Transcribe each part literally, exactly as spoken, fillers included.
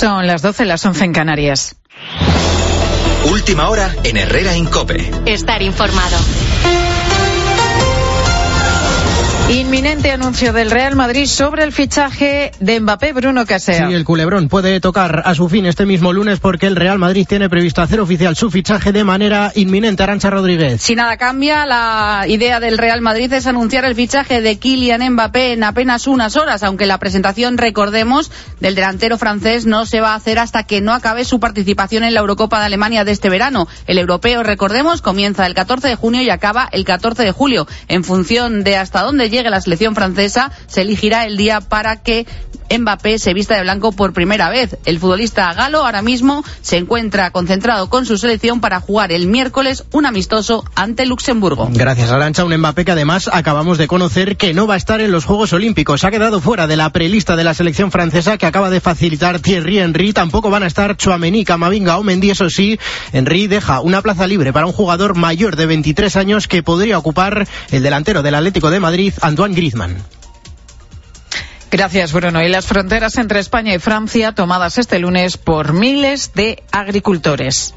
Son las doce, las once en Canarias. Última hora en Herrera Incope. Estar informado. Inminente anuncio del Real Madrid sobre el fichaje de Mbappé. Bruno Casea. Sí, el culebrón puede tocar a su fin este mismo lunes porque el Real Madrid tiene previsto hacer oficial su fichaje de manera inminente. Arantxa Rodríguez. Si nada cambia, la idea del Real Madrid es anunciar el fichaje de Kylian Mbappé en apenas unas horas, aunque la presentación, recordemos, del delantero francés no se va a hacer hasta que no acabe su participación en la Eurocopa de Alemania de este verano. El europeo, recordemos, comienza el catorce de junio y acaba el catorce de julio. En función de hasta dónde llegue la selección francesa, se elegirá el día para que Mbappé se vista de blanco por primera vez. El futbolista galo ahora mismo se encuentra concentrado con su selección para jugar el miércoles un amistoso ante Luxemburgo. Gracias, Arantxa. Un Mbappé que además acabamos de conocer que no va a estar en los Juegos Olímpicos. Ha quedado fuera de la prelista de la selección francesa que acaba de facilitar Thierry Henry. Tampoco van a estar Tchouaméni, Camavinga o Mendy. Eso sí, Henry deja una plaza libre para un jugador mayor de veintitrés años que podría ocupar el delantero del Atlético de Madrid, Antoine Griezmann. Gracias, Bruno. Y las fronteras entre España y Francia tomadas este lunes por miles de agricultores.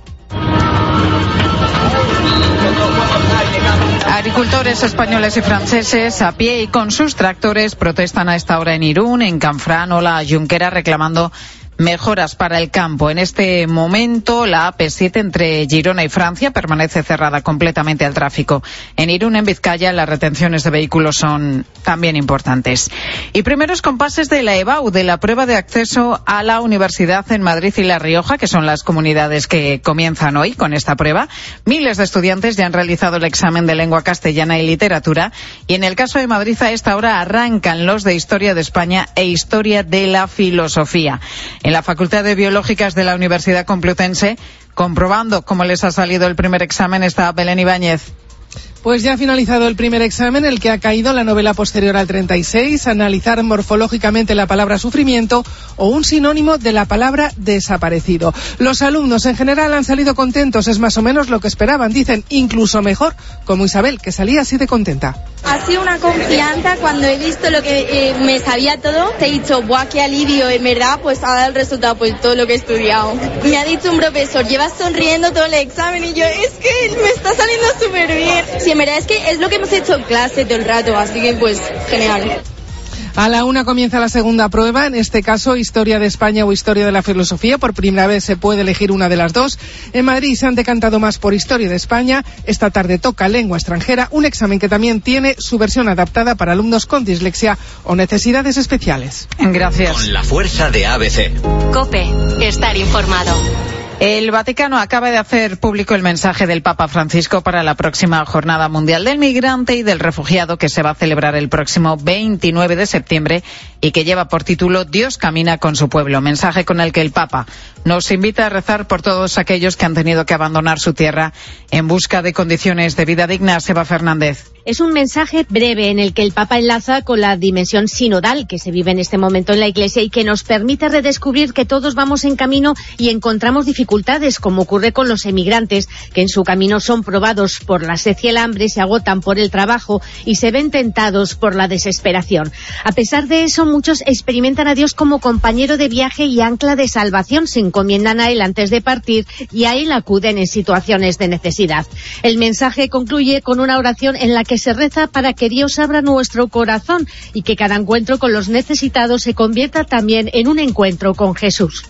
Agricultores españoles y franceses a pie y con sus tractores protestan a esta hora en Irún, en Canfrán o la Junquera reclamando mejoras para el campo. En este momento, la A P siete entre Girona y Francia permanece cerrada completamente al tráfico. En Irún, en Vizcaya, las retenciones de vehículos son también importantes. Y primeros compases de la E B A U, de la prueba de acceso a la universidad en Madrid y La Rioja, que son las comunidades que comienzan hoy con esta prueba. Miles de estudiantes ya han realizado el examen de lengua castellana y literatura. Y en el caso de Madrid, a esta hora arrancan los de Historia de España e Historia de la Filosofía. En la Facultad de Biológicas de la Universidad Complutense, comprobando cómo les ha salido el primer examen, está Belén Ibáñez. Pues ya ha finalizado el primer examen, el que ha caído la novela posterior al treinta y seis, analizar morfológicamente la palabra sufrimiento o un sinónimo de la palabra desaparecido. Los alumnos en general han salido contentos, es más o menos lo que esperaban, dicen incluso mejor, como Isabel, que salía así de contenta. Ha sido una confianza cuando he visto lo que eh, me sabía todo, te he dicho, ¡buah, qué alivio! En verdad, pues ha dado el resultado, pues todo lo que he estudiado. Me ha dicho un profesor, llevas sonriendo todo el examen y yo, es que me está saliendo súper bien. Sí, en verdad es que es lo que hemos hecho en clase todo el rato, así que pues genial. A la una comienza la segunda prueba, en este caso Historia de España o Historia de la Filosofía. Por primera vez se puede elegir una de las dos. En Madrid se han decantado más por Historia de España. Esta tarde toca Lengua extranjera, un examen que también tiene su versión adaptada para alumnos con dislexia o necesidades especiales. Gracias. Con la fuerza de A B C. COPE. Estar informado. El Vaticano acaba de hacer público el mensaje del Papa Francisco para la próxima Jornada Mundial del Migrante y del Refugiado, que se va a celebrar el próximo veintinueve de septiembre y que lleva por título Dios camina con su pueblo. Mensaje con el que el Papa nos invita a rezar por todos aquellos que han tenido que abandonar su tierra en busca de condiciones de vida dignas. Eva Fernández. Es un mensaje breve en el que el Papa enlaza con la dimensión sinodal que se vive en este momento en la Iglesia y que nos permite redescubrir que todos vamos en camino y encontramos dificultades, como ocurre con los emigrantes, que en su camino son probados por la sed y el hambre, se agotan por el trabajo y se ven tentados por la desesperación. A pesar de eso, muchos experimentan a Dios como compañero de viaje y ancla de salvación, se encomiendan a Él antes de partir y a Él acuden en situaciones de necesidad. El mensaje concluye con una oración en la que se reza para que Dios abra nuestro corazón y que cada encuentro con los necesitados se convierta también en un encuentro con Jesús.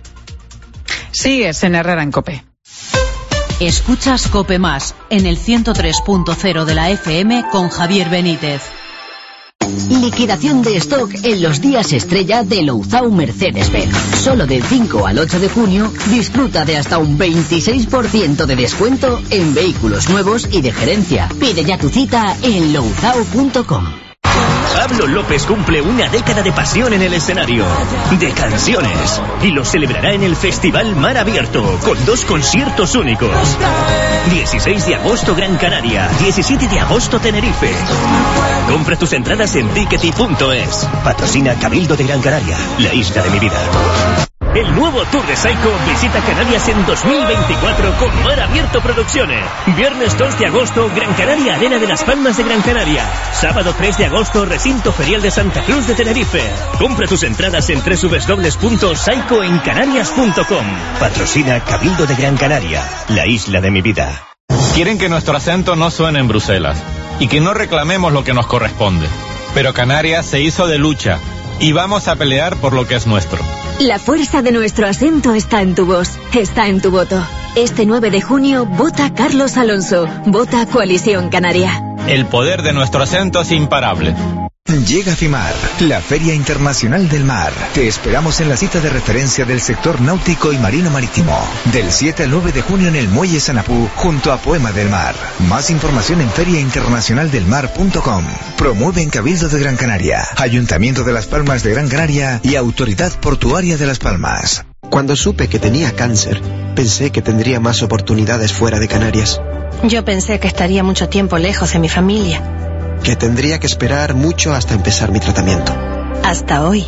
Sigues en Herrera en COPE. Escuchas COPE Más en el ciento tres punto cero de la F M con Javier Benítez. Liquidación de stock en los días estrella de Louzao Mercedes-Benz. Solo del cinco al ocho de junio disfruta de hasta un veintiséis por ciento de descuento en vehículos nuevos y de gerencia. Pide ya tu cita en louzao punto com. Pablo López cumple una década de pasión en el escenario, de canciones, y lo celebrará en el Festival Mar Abierto, con dos conciertos únicos. dieciséis de agosto Gran Canaria, diecisiete de agosto Tenerife. Compra tus entradas en tickety punto es. Patrocina Cabildo de Gran Canaria, la isla de mi vida. El nuevo Tour de Saiko visita Canarias en dos mil veinticuatro con Mar Abierto Producciones. Viernes dos de agosto, Gran Canaria Arena de Las Palmas de Gran Canaria. Sábado tres de agosto, Recinto Ferial de Santa Cruz de Tenerife. Compra tus entradas en doble u doble u doble u punto saiko en canarias punto com. Patrocina Cabildo de Gran Canaria, la isla de mi vida. Quieren que nuestro acento no suene en Bruselas y que no reclamemos lo que nos corresponde. Pero Canarias se hizo de lucha y vamos a pelear por lo que es nuestro. La fuerza de nuestro acento está en tu voz, está en tu voto. Este nueve de junio, vota Carlos Alonso, vota Coalición Canaria. El poder de nuestro acento es imparable. Llega FIMAR, la Feria Internacional del Mar. Te esperamos en la cita de referencia del sector náutico y marino marítimo. Del siete al nueve de junio en el Muelle Sanapú, junto a Poema del Mar. Más información en feria internacional del mar punto com. Promueven Cabildo de Gran Canaria, Ayuntamiento de Las Palmas de Gran Canaria y Autoridad Portuaria de Las Palmas. Cuando supe que tenía cáncer, pensé que tendría más oportunidades fuera de Canarias. Yo pensé que estaría mucho tiempo lejos de mi familia. Que tendría que esperar mucho hasta empezar mi tratamiento. Hasta hoy.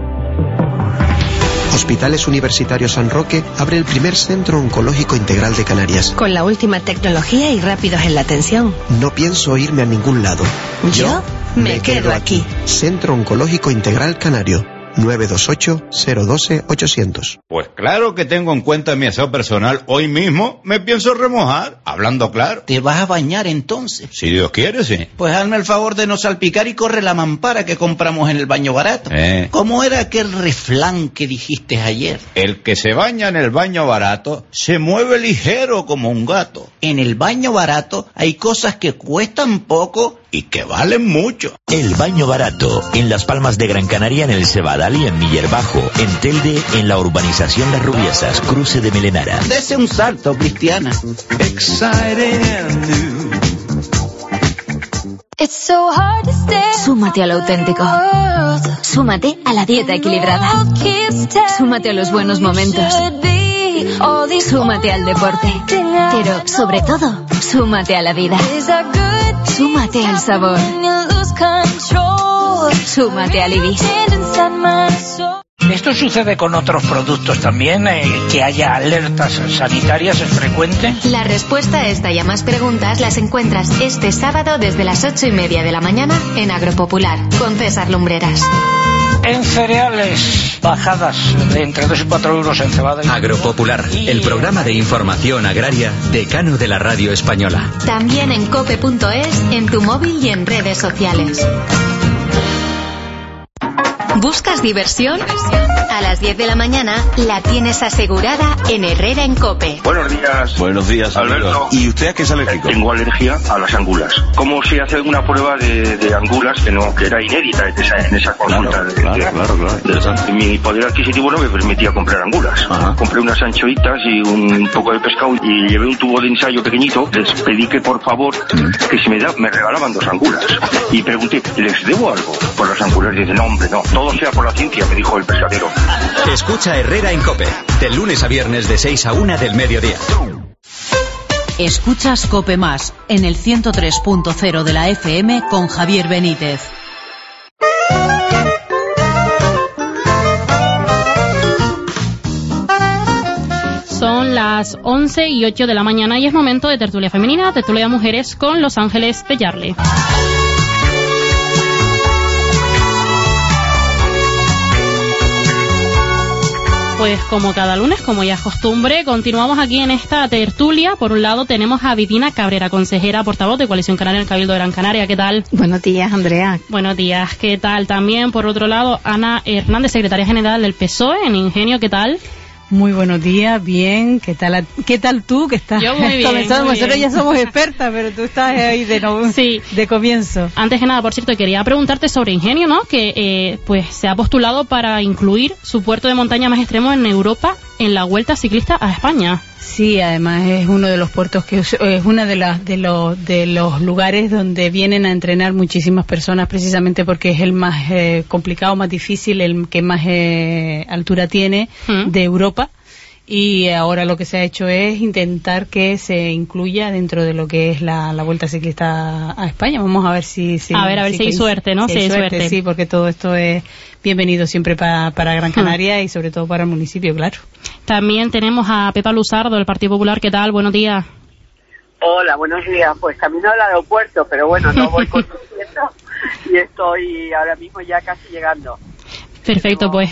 Hospitales Universitarios San Roque abre el primer centro oncológico integral de Canarias. Con la última tecnología y rápidos en la atención. No pienso irme a ningún lado. Yo, Yo me, me quedo, quedo aquí. Centro Oncológico Integral Canario. nueve dos ocho, cero uno dos, ochocientos. Pues claro que tengo en cuenta mi aseo personal. Hoy mismo me pienso remojar, hablando claro. ¿Te vas a bañar entonces? Si Dios quiere, sí. Pues hazme el favor de no salpicar y corre la mampara que compramos en el baño barato. Eh. ¿Cómo era aquel refrán que dijiste ayer? El que se baña en el baño barato se mueve ligero como un gato. En el baño barato hay cosas que cuestan poco y que valen mucho. El baño barato, en Las Palmas de Gran Canaria, en el Cebadal y en Miller Bajo, en Telde, en la urbanización Las Rubiesas, cruce de Melenara. Dese un salto, Cristiana. Súmate al auténtico. Súmate a la dieta equilibrada. Súmate a los buenos momentos. Súmate al deporte. Pero, sobre todo, súmate a la vida. Súmate al sabor. Súmate al Ibis. ¿Esto sucede con otros productos también? Eh, ¿Que haya alertas sanitarias es frecuente? La respuesta a esta y a más preguntas las encuentras este sábado desde las ocho y media de la mañana en Agropopular, con César Lumbreras. En cereales, bajadas de entre dos y cuatro euros en cebada. Agropopular, el programa de información agraria decano de la radio española. También en cope punto es, en tu móvil y en redes sociales. ¿Buscas diversión? A las diez de la mañana la tienes asegurada en Herrera en COPE. Buenos días. Buenos días, Alberto. ¿Y usted a qué es alérgico? Tengo alergia a las angulas. ¿Cómo se hace una prueba de, de angulas que no que era inédita en esa, en esa consulta? Claro, de, claro, de, claro, claro, interesante. Mi poder adquisitivo no me permitía comprar angulas. Ajá. Compré unas anchoitas y un poco de pescado y llevé un tubo de ensayo pequeñito. Les pedí que por favor mm. que si me, da, me regalaban dos angulas. Y pregunté, ¿les debo algo por las angulas? Y dicen, no hombre, no, todo sea por la ciencia, me dijo el pescadero. Escucha Herrera en COPE, de lunes a viernes de seis a una del mediodía. Escuchas COPE Más, en el ciento tres punto cero de la F M con Javier Benítez. Son las once y ocho de la mañana y es momento de tertulia femenina, tertulia de mujeres con Los Ángeles de Yarle. Pues como cada lunes, como ya es costumbre, continuamos aquí en esta tertulia. Por un lado tenemos a Vitina Cabrera, consejera portavoz de Coalición Canaria en el Cabildo de Gran Canaria. ¿Qué tal? Buenos días, Andrea. Buenos días, ¿qué tal? También, por otro lado, Ana Hernández, secretaria general del P S O E en Ingenio. ¿Qué tal? Muy buenos días, bien. ¿Qué tal, qué tal tú que estás? Yo muy bien. Comenzando, muy nosotros bien. ya somos expertas, pero tú estás ahí de no, sí. de comienzo. Antes que nada, por cierto, quería preguntarte sobre Ingenio, ¿no? Que eh, pues se ha postulado para incluir su puerto de montaña más extremo en Europa en la Vuelta Ciclista a España. Sí, además es uno de los puertos que es uno de las de los de los lugares donde vienen a entrenar muchísimas personas, precisamente porque es el más eh, complicado, más difícil, el que más eh, altura tiene ¿Mm? de Europa. y ahora lo que se ha hecho es intentar que se incluya dentro de lo que es la, la Vuelta Ciclista a España. Vamos a ver si... si a ver, a ver si, si hay suerte, ¿no? Si, si hay hay suerte, suerte. Sí, porque todo esto es bienvenido siempre pa, para Gran Canaria hmm. y sobre todo para el municipio, claro. También tenemos a Pepa Luzardo, del Partido Popular. ¿Qué tal? Buenos días. Hola, buenos días. Pues camino al aeropuerto, pero bueno, no voy conduciendo y estoy ahora mismo ya casi llegando. Perfecto, pues...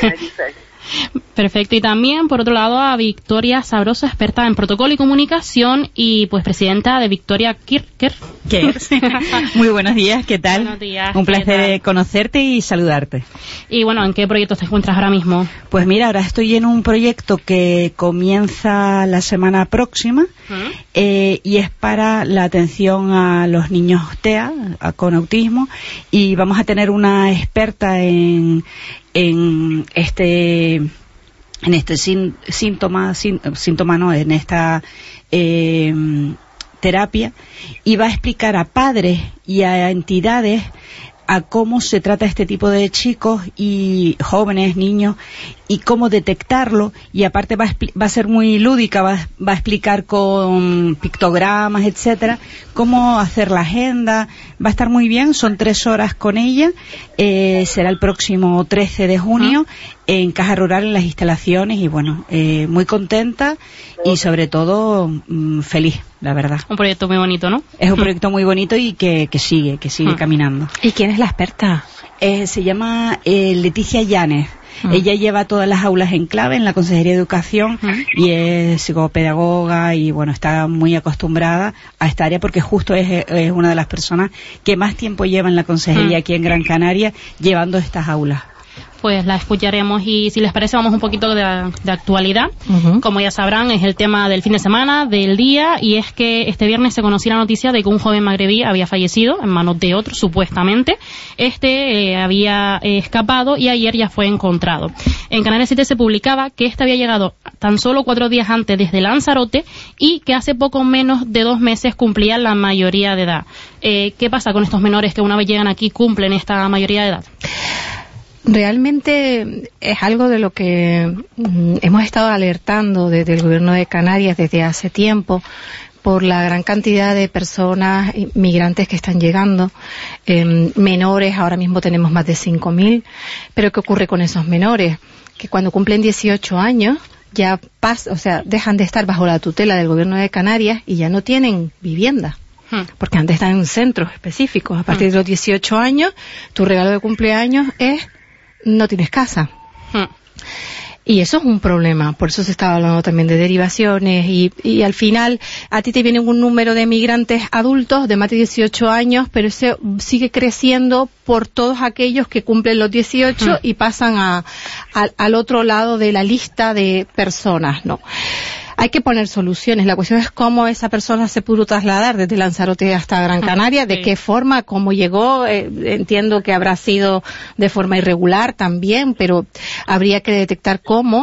Perfecto, y también por otro lado a Victoria Sabroso, experta en protocolo y comunicación y pues presidenta de Victoria Kirker. Muy buenos días, ¿qué tal? Buenos días. Un placer conocerte y saludarte. Y bueno, ¿en qué proyecto te encuentras ahora mismo? Pues mira, ahora estoy en un proyecto que comienza la semana próxima ¿Mm? eh, y es para la atención a los niños T E A a, con autismo, y vamos a tener una experta en en este en este sin, síntoma sin, síntoma no en esta eh, terapia, y va a explicar a padres y a entidades a cómo se trata este tipo de chicos y jóvenes, niños, y cómo detectarlo, y aparte va a, va a ser muy lúdica, va, va a explicar con pictogramas, etcétera, cómo hacer la agenda. Va a estar muy bien, son tres horas con ella, eh, será el próximo trece de junio en Caja Rural, en las instalaciones, y bueno, eh, muy contenta y sobre todo mmm, feliz, la verdad. Un proyecto muy bonito, ¿no? Es un proyecto muy bonito y que, que sigue, que sigue caminando. ¿Y quién es la experta? Eh, se llama eh, Leticia Llanes. Mm. Ella lleva todas las aulas en clave en la Consejería de Educación mm. y es psicopedagoga y bueno, está muy acostumbrada a esta área porque justo es, es una de las personas que más tiempo lleva en la Consejería mm. aquí en Gran Canaria llevando estas aulas. Pues la escucharemos y si les parece vamos un poquito de, de actualidad. Uh-huh. Como ya sabrán, es el tema del fin de semana, del día, y es que este viernes se conoció la noticia de que un joven magrebí había fallecido en manos de otro, supuestamente. Este eh, había eh, escapado y ayer ya fue encontrado. En Canal siete se publicaba que este había llegado tan solo cuatro días antes desde Lanzarote y que hace poco menos de dos meses cumplía la mayoría de edad. Eh, ¿Qué pasa con estos menores que una vez llegan aquí cumplen esta mayoría de edad? Realmente es algo de lo que mm, hemos estado alertando desde el Gobierno de Canarias desde hace tiempo por la gran cantidad de personas migrantes que están llegando, eh, menores, ahora mismo tenemos más de cinco mil, pero ¿qué ocurre con esos menores? Que cuando cumplen dieciocho años ya pas, o sea, dejan de estar bajo la tutela del Gobierno de Canarias y ya no tienen vivienda. Porque antes están en centros específicos. A partir de los dieciocho años, tu regalo de cumpleaños es no tienes casa. Hmm. Y eso es un problema. Por eso se estaba hablando también de derivaciones y, y al final a ti te viene un número de migrantes adultos de más de dieciocho años, pero eso sigue creciendo por todos aquellos que cumplen los dieciocho hmm. y pasan a, a, al otro lado de la lista de personas, ¿no? Hay que poner soluciones. La cuestión es cómo esa persona se pudo trasladar desde Lanzarote hasta Gran Canaria, de qué forma, cómo llegó. Eh, entiendo que habrá sido de forma irregular también, pero habría que detectar cómo.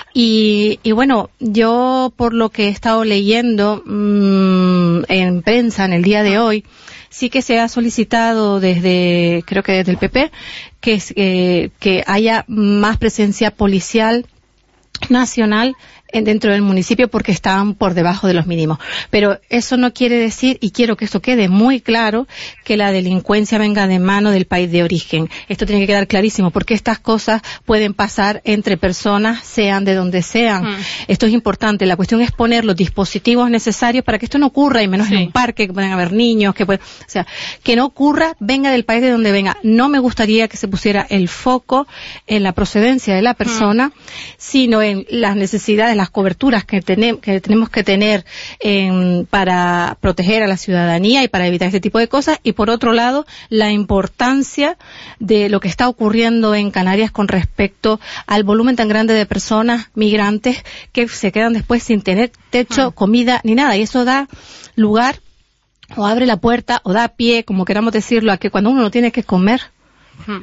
Y, y bueno, yo por lo que he estado leyendo mmm, en prensa en el día de hoy, sí que se ha solicitado desde, creo que desde el P P, que, eh, que haya más presencia policial nacional dentro del municipio porque estaban por debajo de los mínimos. Pero eso no quiere decir, y quiero que esto quede muy claro, que la delincuencia venga de mano del país de origen. Esto tiene que quedar clarísimo porque estas cosas pueden pasar entre personas, sean de donde sean. Mm. Esto es importante. La cuestión es poner los dispositivos necesarios para que esto no ocurra, y menos sí. en un parque, que pueden haber niños, que pueden, o sea, que no ocurra, venga del país de donde venga. No me gustaría que se pusiera el foco en la procedencia de la persona, mm. sino en las necesidades, las coberturas que, tenem, que tenemos que tener en, para proteger a la ciudadanía y para evitar este tipo de cosas, y por otro lado la importancia de lo que está ocurriendo en Canarias con respecto al volumen tan grande de personas migrantes que se quedan después sin tener techo, comida ni nada, y eso da lugar o abre la puerta o da pie, como queramos decirlo, a que cuando uno no tiene que comer,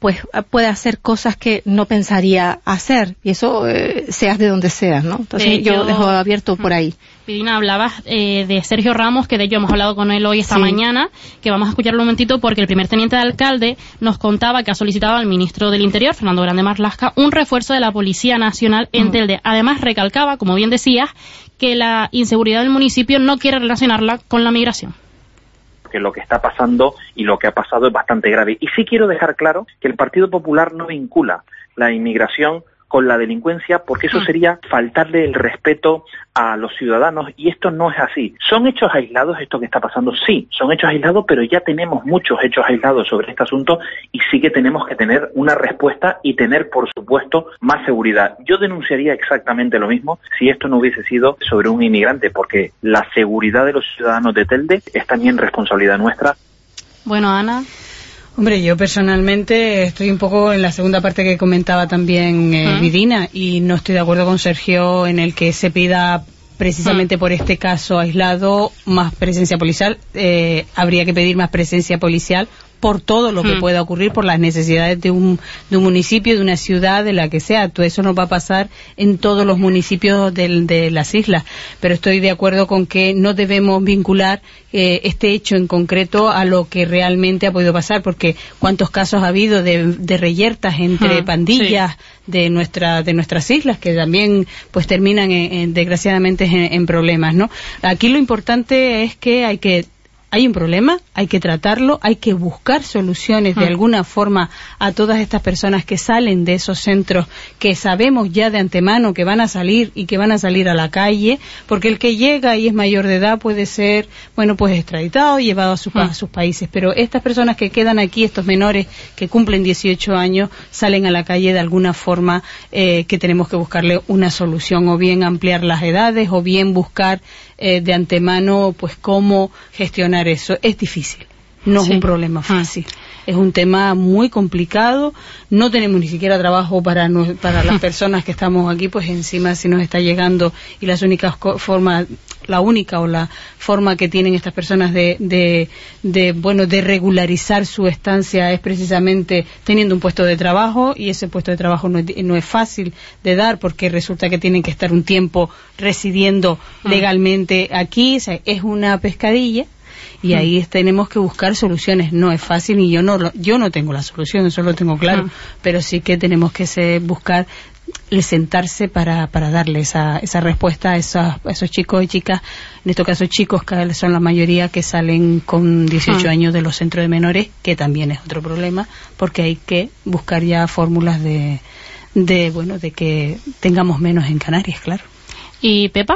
pues puede hacer cosas que no pensaría hacer, y eso eh, seas de donde seas, ¿no? Entonces de yo hecho, dejo abierto por ahí. Pirina, hablabas eh, de Sergio Ramos, que de hecho hemos hablado con él hoy esta Sí. mañana, que vamos a escucharlo un momentito porque el primer teniente de alcalde nos contaba que ha solicitado al ministro del Interior, Fernando Grande Marlaska, un refuerzo de la Policía Nacional en mm. Telde. Además recalcaba, como bien decías, que la inseguridad del municipio no quiere relacionarla con la migración. Que lo que está pasando y lo que ha pasado es bastante grave. Y sí quiero dejar claro que el Partido Popular no vincula la inmigración con la delincuencia, porque eso sería faltarle el respeto a los ciudadanos, y esto no es así. ¿Son hechos aislados esto que está pasando? Sí, son hechos aislados, pero ya tenemos muchos hechos aislados sobre este asunto, y sí que tenemos que tener una respuesta y tener, por supuesto, más seguridad. Yo denunciaría exactamente lo mismo si esto no hubiese sido sobre un inmigrante, porque la seguridad de los ciudadanos de Telde es también responsabilidad nuestra. Bueno, Ana. Hombre, yo personalmente estoy un poco en la segunda parte que comentaba también eh, uh-huh. Vidina, y no estoy de acuerdo con Sergio en el que se pida precisamente uh-huh. por este caso aislado más presencia policial. Eh, habría que pedir más presencia policial por todo lo que hmm. pueda ocurrir, por las necesidades de un, de un municipio, de una ciudad, de la que sea. Todo eso nos va a pasar en todos los municipios del, de las islas. Pero estoy de acuerdo con que no debemos vincular eh, este hecho en concreto a lo que realmente ha podido pasar, porque cuántos casos ha habido de, de reyertas entre hmm. pandillas sí. de nuestra de nuestras islas, que también pues terminan en, en, desgraciadamente en, en problemas, ¿no? Aquí lo importante es que hay que Hay un problema, hay que tratarlo, hay que buscar soluciones de alguna forma a todas estas personas que salen de esos centros, que sabemos ya de antemano que van a salir y que van a salir a la calle, porque el que llega y es mayor de edad puede ser, bueno, pues extraditado y llevado a, su, a sus países. Pero estas personas que quedan aquí, estos menores que cumplen dieciocho años, salen a la calle de alguna forma eh, que tenemos que buscarle una solución, o bien ampliar las edades, o bien buscar eh, de antemano pues cómo gestionar eso. Es difícil, no sí. es un problema fácil, ah. es un tema muy complicado, no tenemos ni siquiera trabajo para no, para las personas que estamos aquí, pues encima si nos está llegando, y las únicas formas, la única o la forma que tienen estas personas de, de, de bueno de regularizar su estancia es precisamente teniendo un puesto de trabajo, y ese puesto de trabajo no es, no es fácil de dar, porque resulta que tienen que estar un tiempo residiendo ah. legalmente aquí. O sea, es una pescadilla. Y ahí tenemos que buscar soluciones. No es fácil, y yo no yo no tengo la solución, eso lo tengo claro, uh-huh. pero sí que tenemos que se, buscar el sentarse para, para darle esa, esa respuesta a esos, a esos chicos y chicas, en este caso chicos, que son la mayoría, que salen con dieciocho uh-huh. años de los centros de menores, que también es otro problema, porque hay que buscar ya fórmulas de, de bueno de que tengamos menos en Canarias, claro. ¿Y Pepa?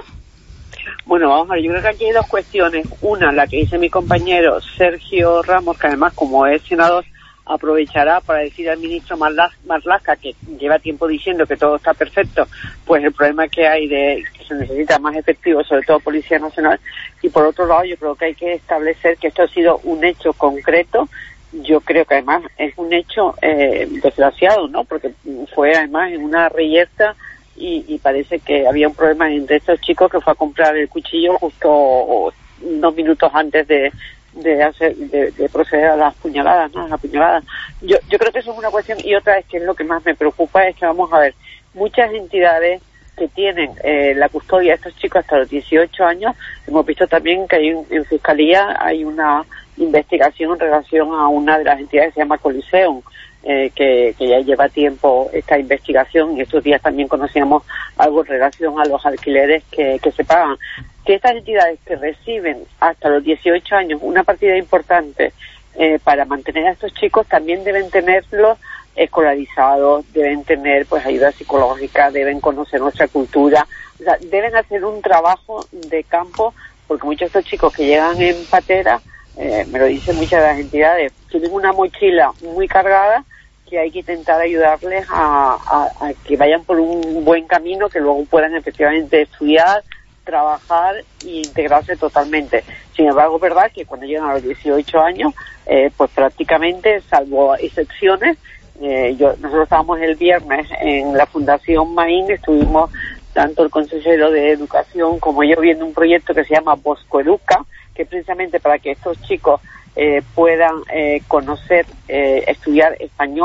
Bueno, vamos a ver, yo creo que aquí hay dos cuestiones. Una, la que dice mi compañero Sergio Ramos, que además, como es senador, aprovechará para decir al ministro Marlaska, que lleva tiempo diciendo que todo está perfecto, pues el problema que hay de que se necesita más efectivo, sobre todo Policía Nacional. Y por otro lado, yo creo que hay que establecer que esto ha sido un hecho concreto. Yo creo que además es un hecho eh, desgraciado, ¿no? Porque fue además en una reyerta, Y, y parece que había un problema entre estos chicos, que fue a comprar el cuchillo justo dos minutos antes de de hacer de, de proceder a las puñaladas, ¿no? Las puñaladas. Yo yo creo que eso es una cuestión, y otra es que es lo que más me preocupa, es que vamos a ver, muchas entidades que tienen eh, la custodia de estos chicos hasta los dieciocho años, hemos visto también que hay un, en Fiscalía hay una investigación en relación a una de las entidades que se llama Coliseum, Eh, que, que ya lleva tiempo esta investigación, y estos días también conocíamos algo en relación a los alquileres que, que se pagan. Que estas entidades que reciben hasta los dieciocho años una partida importante eh, para mantener a estos chicos, también deben tenerlos escolarizados, deben tener pues ayuda psicológica, deben conocer nuestra cultura, o sea, deben hacer un trabajo de campo, porque muchos de estos chicos que llegan en patera, eh, me lo dicen muchas de las entidades, tienen una mochila muy cargada, que hay que intentar ayudarles a, a, a que vayan por un buen camino, que luego puedan efectivamente estudiar, trabajar e integrarse totalmente. Sin embargo, es verdad que cuando llegan a los dieciocho años, eh, pues prácticamente, salvo excepciones, eh, yo nosotros estábamos el viernes en la Fundación Maín, estuvimos tanto el consejero de Educación como yo viendo un proyecto que se llama Bosco Educa, que es precisamente para que estos chicos Eh, puedan eh, conocer, eh, estudiar español,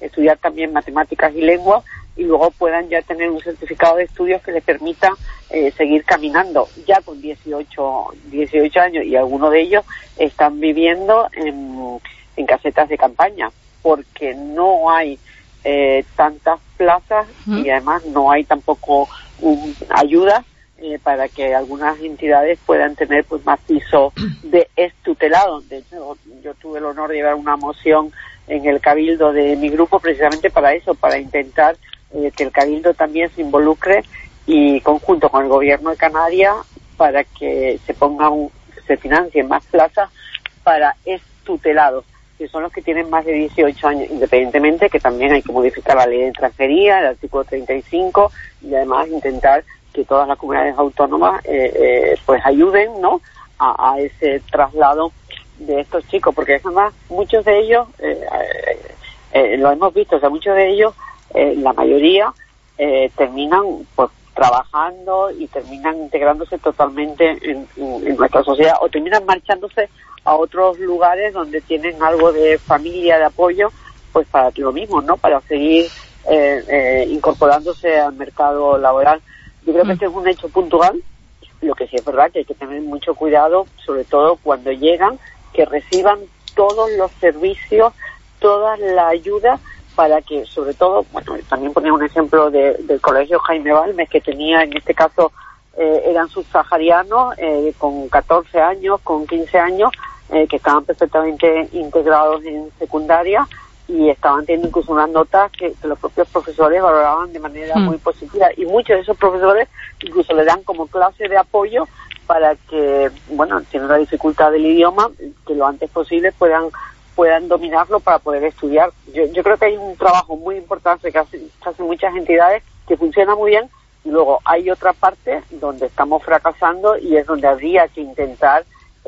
estudiar también matemáticas y lenguas, y luego puedan ya tener un certificado de estudios que les permita eh, seguir caminando. Ya con dieciocho años, y algunos de ellos están viviendo en, en casetas de campaña, porque no hay eh, tantas plazas uh-huh. y además no hay tampoco um, ayudas eh, para que algunas entidades puedan tener pues más pisos de extutelado. De hecho, yo tuve el honor de llevar una moción en el cabildo de mi grupo precisamente para eso, para intentar eh, que el cabildo también se involucre y conjunto con el gobierno de Canarias para que se pongan, se financien más plazas para extutelados, que son los que tienen más de dieciocho años, independientemente que también hay que modificar la ley de extranjería, el artículo treinta y cinco, y además intentar que todas las comunidades autónomas eh, eh, pues ayuden, ¿no?, a, a ese traslado de estos chicos, porque además muchos de ellos, eh, eh, eh, lo hemos visto, o sea, muchos de ellos, eh, la mayoría, eh, terminan pues trabajando y terminan integrándose totalmente en, en, en nuestra sociedad, o terminan marchándose a otros lugares donde tienen algo de familia, de apoyo, pues para lo mismo, ¿no?, para seguir eh, eh, incorporándose al mercado laboral. Yo creo que este es un hecho puntual. Lo que sí es verdad que hay que tener mucho cuidado, sobre todo cuando llegan, que reciban todos los servicios, toda la ayuda, para que, sobre todo, bueno, también ponía un ejemplo de, del colegio Jaime Balmes, que tenía, en este caso, eh, eran subsaharianos, eh, con catorce años, con quince años, eh, que estaban perfectamente integrados en secundaria, y estaban teniendo incluso unas notas que, que los propios profesores valoraban de manera mm. muy positiva, y muchos de esos profesores incluso le dan como clase de apoyo para que, bueno, tienen la dificultad del idioma, que lo antes posible puedan puedan dominarlo para poder estudiar. Yo, yo creo que hay un trabajo muy importante que hacen, que hacen muchas entidades, que funciona muy bien, y luego hay otra parte donde estamos fracasando, y es donde habría que intentar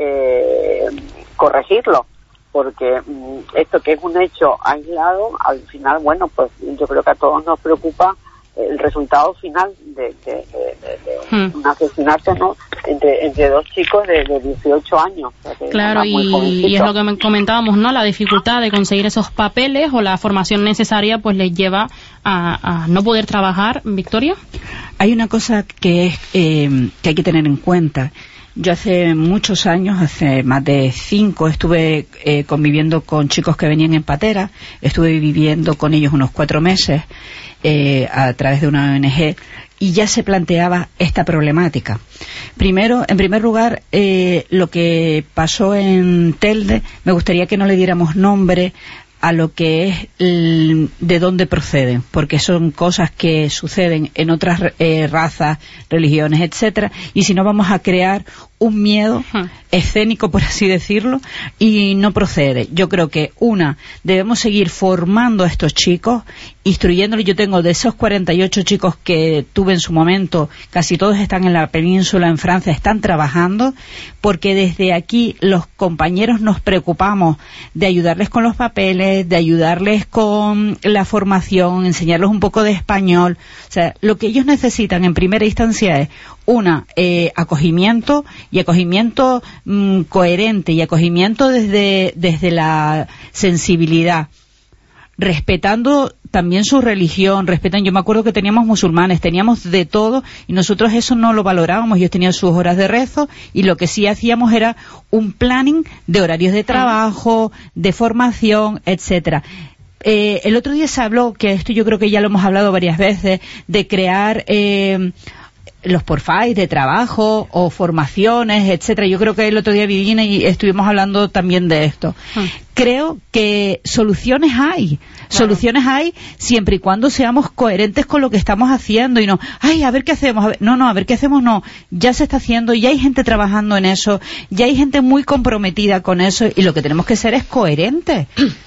eh, corregirlo, porque mmm, esto que es un hecho aislado, al final, bueno, pues yo creo que a todos nos preocupa el resultado final de, de, de, de, de hmm. un asesinato, ¿no?, entre entre dos chicos de, de dieciocho años. O sea, que claro, y, y es lo que comentábamos, ¿no?, la dificultad de conseguir esos papeles o la formación necesaria, pues les lleva a, a no poder trabajar. Victoria. Hay una cosa que es eh, que hay que tener en cuenta. Yo hace muchos años, hace más de cinco, estuve eh, conviviendo con chicos que venían en patera, estuve viviendo con ellos unos cuatro meses eh, a través de una O N G, y ya se planteaba esta problemática. Primero, en primer lugar, eh, lo que pasó en Telde, me gustaría que no le diéramos nombre a lo que es el, de dónde proceden, porque son cosas que suceden en otras eh, razas, religiones, etcétera, y si no vamos a crear un miedo uh-huh. escénico, por así decirlo, y no procede. Yo creo que, una, debemos seguir formando a estos chicos, instruyéndolos. Yo tengo de esos cuarenta y ocho chicos que tuve en su momento, casi todos están en la península, en Francia, están trabajando, porque desde aquí los compañeros nos preocupamos de ayudarles con los papeles, de ayudarles con la formación, enseñarles un poco de español. O sea, lo que ellos necesitan en primera instancia es, una, eh, acogimiento, y acogimiento mmm, coherente, y acogimiento desde, desde la sensibilidad, respetando también su religión, respetan. Yo me acuerdo que teníamos musulmanes, teníamos de todo, y nosotros eso no lo valorábamos. Ellos tenían sus horas de rezo, y lo que sí hacíamos era un planning de horarios de trabajo, de formación, etcétera. Eh, el otro día se habló, que esto yo creo que ya lo hemos hablado varias veces, de crear eh, los porfais de trabajo o formaciones, etcétera. Yo creo que el otro día Virginia y estuvimos hablando también de esto. Hmm. Creo que soluciones hay, claro. soluciones hay siempre y cuando seamos coherentes con lo que estamos haciendo, y no, ay, a ver qué hacemos, a ver, no, no, a ver qué hacemos, no, ya se está haciendo, ya hay gente trabajando en eso, ya hay gente muy comprometida con eso, y lo que tenemos que ser es coherentes.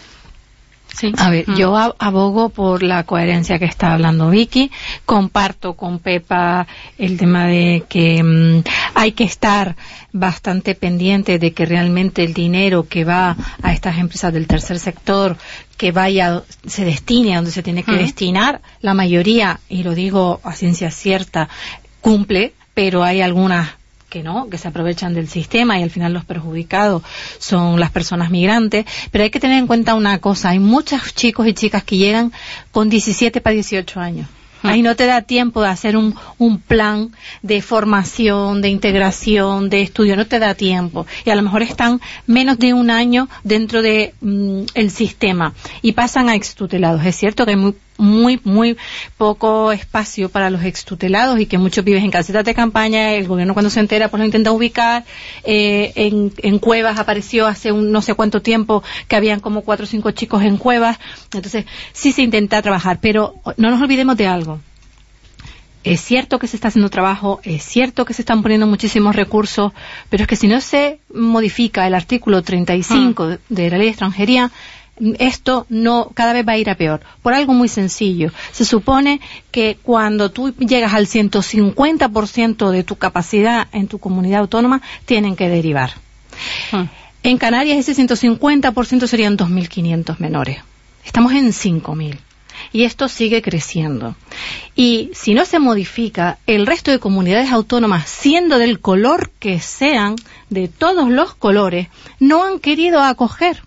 Sí. A ver, mm. yo abogo por la coherencia que está hablando Vicky. Comparto con Pepa el tema de que mmm, hay que estar bastante pendiente de que realmente el dinero que va a estas empresas del tercer sector, que vaya, se destine a donde se tiene que mm. destinar. La mayoría, y lo digo a ciencia cierta, cumple, pero hay algunas que no, que se aprovechan del sistema y al final los perjudicados son las personas migrantes, pero hay que tener en cuenta una cosa, hay muchos chicos y chicas que llegan con diecisiete para dieciocho años. Ahí no te da tiempo de hacer un, un plan de formación, de integración, de estudio, no te da tiempo. Y a lo mejor están menos de un año dentro de mm, el sistema y pasan a extutelados. Es cierto que hay muy, muy, muy poco espacio para los extutelados y que muchos viven en casetas de campaña. El gobierno cuando se entera pues lo intenta ubicar. Eh, en, en cuevas apareció hace un no sé cuánto tiempo que habían como cuatro o cinco chicos en cuevas. Entonces sí se intenta trabajar, pero no nos olvidemos de algo. Es cierto que se está haciendo trabajo, es cierto que se están poniendo muchísimos recursos, pero es que si no se modifica el artículo treinta y cinco ah. de la ley de extranjería, esto no cada vez va a ir a peor, por algo muy sencillo. Se supone que cuando tú llegas al ciento cincuenta por ciento de tu capacidad en tu comunidad autónoma, tienen que derivar. Ah. En Canarias ese ciento cincuenta por ciento serían dos mil quinientos menores. Estamos en cinco mil. Y esto sigue creciendo. Y si no se modifica, el resto de comunidades autónomas, siendo del color que sean, de todos los colores, no han querido acoger.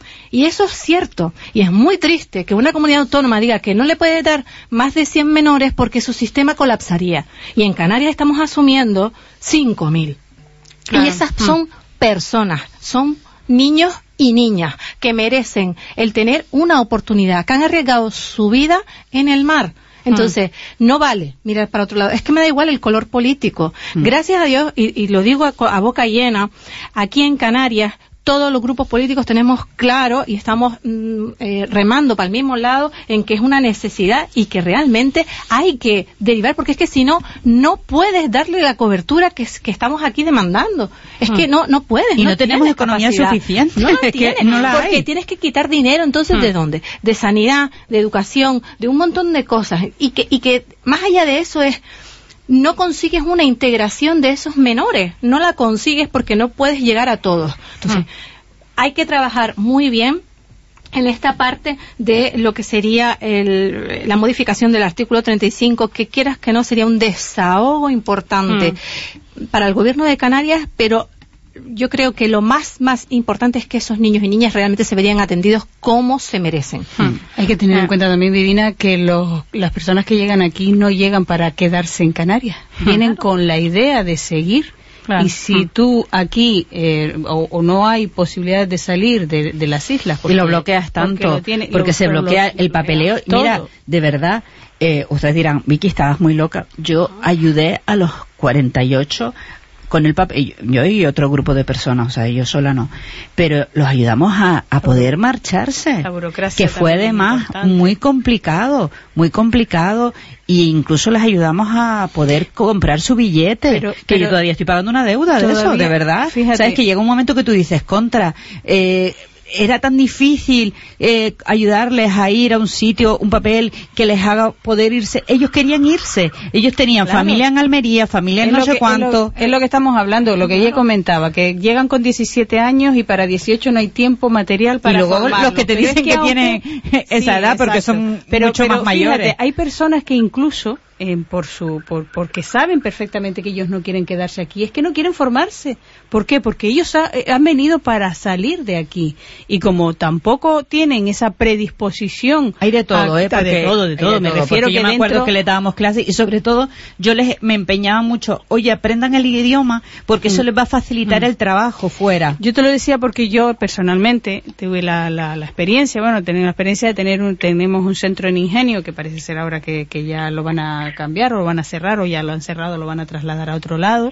Y eso es cierto. Y es muy triste que una comunidad autónoma diga que no le puede dar más de cien menores porque su sistema colapsaría. Y en Canarias estamos asumiendo cinco mil. Claro. Y esas son personas, son niños y niñas que merecen el tener una oportunidad, que han arriesgado su vida en el mar. Entonces, mm. no vale mirar para otro lado. Es que me da igual el color político. Mm. Gracias a Dios, y, y lo digo a, a boca llena, aquí en Canarias todos los grupos políticos tenemos claro y estamos mm, eh, remando para el mismo lado en que es una necesidad y que realmente hay que derivar, porque es que si no, no puedes darle la cobertura que, que estamos aquí demandando. Es mm. que no no puedes. Y no, no tenemos economía capacidad. suficiente. No la es tienes, que no la porque hay. tienes que quitar dinero, entonces, mm. ¿de dónde? De sanidad, de educación, de un montón de cosas. Y que, y que más allá de eso es... no consigues una integración de esos menores, no la consigues porque no puedes llegar a todos. Entonces, mm. hay que trabajar muy bien en esta parte de lo que sería el, la modificación del artículo treinta y cinco, que quieras que no sería un desahogo importante mm. para el gobierno de Canarias, pero yo creo que lo más más importante es que esos niños y niñas realmente se verían atendidos como se merecen. Hmm. Hay que tener ah. en cuenta también, Vivina, que los, las personas que llegan aquí no llegan para quedarse en Canarias, hmm. vienen claro. con la idea de seguir. Claro. Y si hmm. tú aquí eh, o, o no hay posibilidad de salir de, de las islas porque, y lo bloqueas tanto porque, lo tiene, porque lo, se bloquea lo, el papeleo todo. Mira, de verdad, eh, ustedes dirán, Vicky, estabas muy loca. Yo ayudé a los cuarenta y ocho con el papel, yo y otro grupo de personas, o sea, yo sola no, pero los ayudamos a, a poder marcharse, que fue además muy complicado, muy complicado, e incluso les ayudamos a poder comprar su billete, pero, que pero, yo todavía estoy pagando una deuda de eso, de verdad. Fíjate. Sabes que llega un momento que tú dices, contra, eh, era tan difícil eh, ayudarles a ir a un sitio, un papel que les haga poder irse. Ellos querían irse. Ellos tenían claro. familia en Almería, familia en no sé que, cuánto. Es lo, es lo que estamos hablando, lo que claro. ella comentaba, que llegan con diecisiete años y para dieciocho no hay tiempo material para y luego formarlos. Los que te dicen es que, que aunque, tienen esa sí, edad porque exacto. son pero, mucho pero, más mayores. Fíjate, hay personas que incluso Eh, por su por porque saben perfectamente que ellos no quieren quedarse aquí, es que no quieren formarse. ¿Por qué? Porque ellos ha, eh, han venido para salir de aquí y como tampoco tienen esa predisposición. Hay de todo, a, eh, porque, de todo, de todo. De me todo, refiero que yo me dentro... acuerdo que le dábamos clases y sobre todo yo les me empeñaba mucho, oye, aprendan el idioma porque mm. eso les va a facilitar mm. el trabajo fuera. Yo te lo decía porque yo personalmente tuve la, la, la experiencia, bueno, tenemos la experiencia de tener un, tenemos un centro en Ingenio que parece ser ahora que, que ya lo van a cambiar o lo van a cerrar o ya lo han cerrado, lo van a trasladar a otro lado.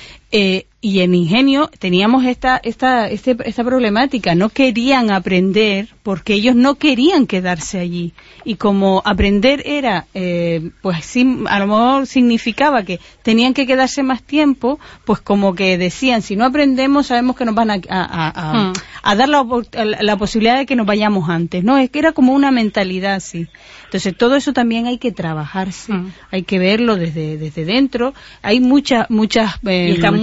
Eh, y en Ingenio teníamos esta, esta, este, esta problemática, no querían aprender porque ellos no querían quedarse allí. Y como aprender era, eh, pues sí, a lo mejor significaba que tenían que quedarse más tiempo, pues como que decían, si no aprendemos sabemos que nos van a, a, a, a, hmm. a dar la, la posibilidad de que nos vayamos antes, ¿no? Es que era como una mentalidad así. Entonces todo eso también hay que trabajarse, hmm. hay que verlo desde, desde dentro. Hay muchas, muchas, eh, muy ca-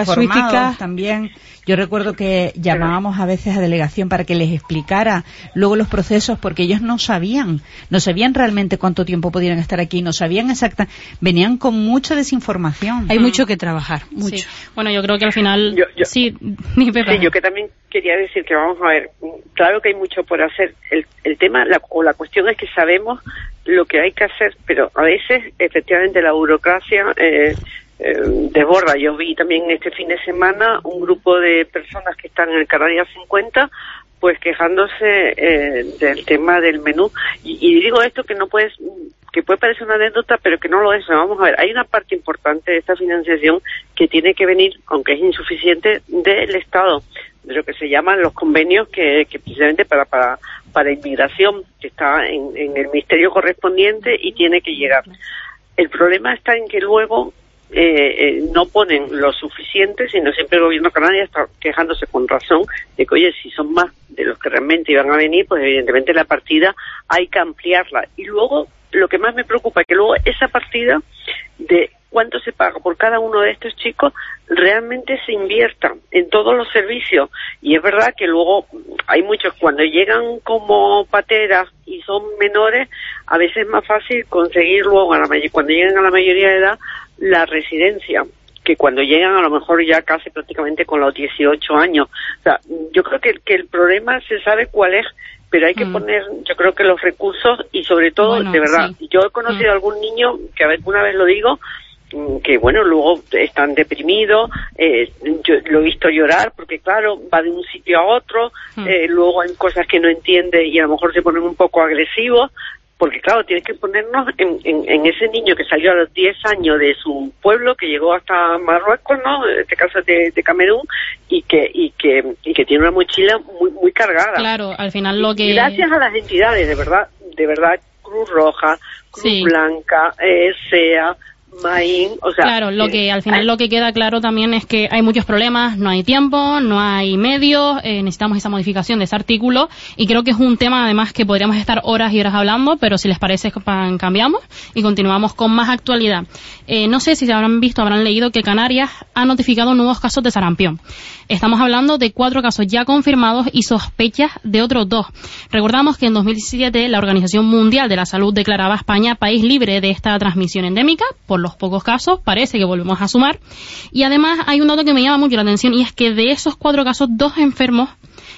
casuísticas también. Yo recuerdo que llamábamos a veces a delegación para que les explicara luego los procesos, porque ellos no sabían, no sabían realmente cuánto tiempo podían estar aquí, no sabían exacta, venían con mucha desinformación. Hay mucho que trabajar, mucho. Sí. Bueno, yo creo que al final, yo, yo, sí, mi Pepa. Sí, yo que también quería decir que vamos a ver, claro que hay mucho por hacer. El, el tema la, o la cuestión es que sabemos lo que hay que hacer, pero a veces efectivamente la burocracia eh, Eh, desborda. Yo vi también este fin de semana un grupo de personas que están en el Canarias cincuenta pues quejándose eh, del tema del menú y, y digo esto que no puedes que puede parecer una anécdota pero que no lo es. Vamos a ver, hay una parte importante de esta financiación que tiene que venir, aunque es insuficiente, del Estado, de lo que se llaman los convenios que, que precisamente para para para inmigración, que está en, en el ministerio correspondiente y tiene que llegar. El problema está en que luego Eh, eh, no ponen lo suficiente, sino siempre el gobierno canario está quejándose con razón de que, oye, si son más de los que realmente iban a venir, pues evidentemente la partida hay que ampliarla. Y luego, lo que más me preocupa es que luego esa partida de cuánto se paga por cada uno de estos chicos realmente se invierta en todos los servicios. Y es verdad que luego hay muchos, cuando llegan como pateras y son menores, a veces es más fácil conseguir luego, a la may- cuando llegan a la mayoría de edad, la residencia, que cuando llegan a lo mejor ya casi prácticamente con los dieciocho años. O sea, yo creo que, que el problema se sabe cuál es, pero hay que mm. poner, yo creo que los recursos y sobre todo, bueno, de verdad, sí. Yo he conocido mm. a algún niño, que a ver, una vez lo digo, que bueno, luego están deprimidos, eh, yo lo he visto llorar porque claro, va de un sitio a otro, mm. eh, luego hay cosas que no entiende y a lo mejor se ponen un poco agresivos, porque claro, tienes que ponernos en, en, en ese niño que salió a los diez años de su pueblo, que llegó hasta Marruecos, ¿no? En este caso de, de Camerún, y que y que y que tiene una mochila muy muy cargada. Claro, al final lo que... Y gracias a las entidades, de verdad, de verdad, Cruz Roja, Cruz sí. Blanca, eh, SEA... Maín, o sea, claro, lo que al final lo que queda claro también es que hay muchos problemas, no hay tiempo, no hay medios, eh, necesitamos esa modificación de ese artículo y creo que es un tema además que podríamos estar horas y horas hablando, pero si les parece cambiamos y continuamos con más actualidad. Eh, no sé si se habrán visto, habrán leído que Canarias ha notificado nuevos casos de sarampión. Estamos hablando de cuatro casos ya confirmados y sospechas de otros dos. Recordamos que en dos mil diecisiete la Organización Mundial de la Salud declaraba a España país libre de esta transmisión endémica. Por los pocos casos, parece que volvemos a sumar. Y además hay un dato que me llama mucho la atención y es que de esos cuatro casos, dos enfermos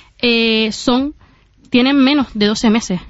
eh, son tienen menos de doce meses.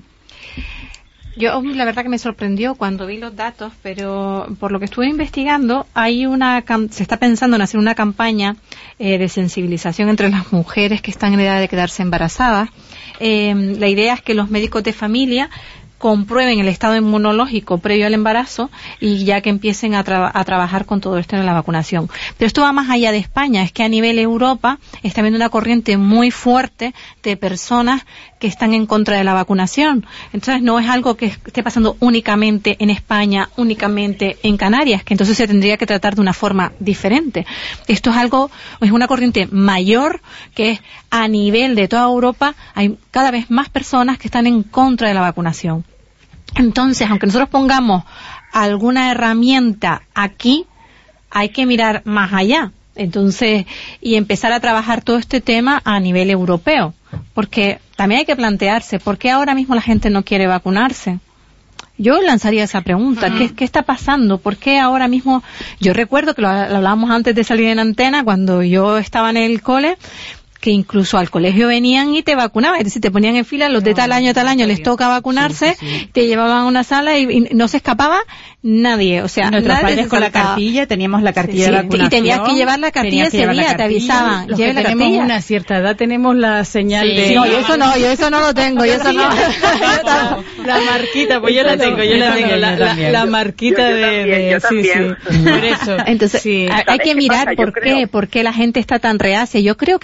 Yo, la verdad que me sorprendió cuando vi los datos, pero por lo que estuve investigando, hay una se está pensando en hacer una campaña eh, de sensibilización entre las mujeres que están en edad de quedarse embarazadas. Eh, la idea es que los médicos de familia comprueben el estado inmunológico previo al embarazo y ya que empiecen a, tra- a trabajar con todo esto en la vacunación. Pero esto va más allá de España, es que a nivel Europa está habiendo una corriente muy fuerte de personas que están en contra de la vacunación. Entonces no es algo que esté pasando únicamente en España, únicamente en Canarias, que entonces se tendría que tratar de una forma diferente. Esto es algo, es una corriente mayor que es a nivel de toda Europa, hay cada vez más personas que están en contra de la vacunación. Entonces, aunque nosotros pongamos alguna herramienta aquí, hay que mirar más allá. Entonces, y empezar a trabajar todo este tema a nivel europeo. Porque también hay que plantearse, ¿por qué ahora mismo la gente no quiere vacunarse? Yo lanzaría esa pregunta, uh-huh. ¿qué, ¿qué está pasando? ¿Por qué ahora mismo? Yo recuerdo que lo, lo hablábamos antes de salir en antena, cuando yo estaba en el cole, que incluso al colegio venían y te vacunaban, es decir, te ponían en fila, los de tal año, tal año les toca vacunarse, sí, sí, sí. Te llevaban a una sala y, y no se escapaba nadie, o sea, nuestros nadie padres con la cartilla, teníamos la cartilla sí, de sí, vacunación. y tenías que llevar la cartilla ese día, te avisaban, los que la tenemos cartilla. Una cierta edad tenemos la señal sí, de... No, yo eso no, yo eso no lo tengo, yo eso no. La marquita, pues yo la tengo, yo la tengo, la, la, la marquita de... de sí, sí, por eso. Entonces, sí. hay que mirar por qué, por qué la gente está tan reacia. Yo creo que también tiene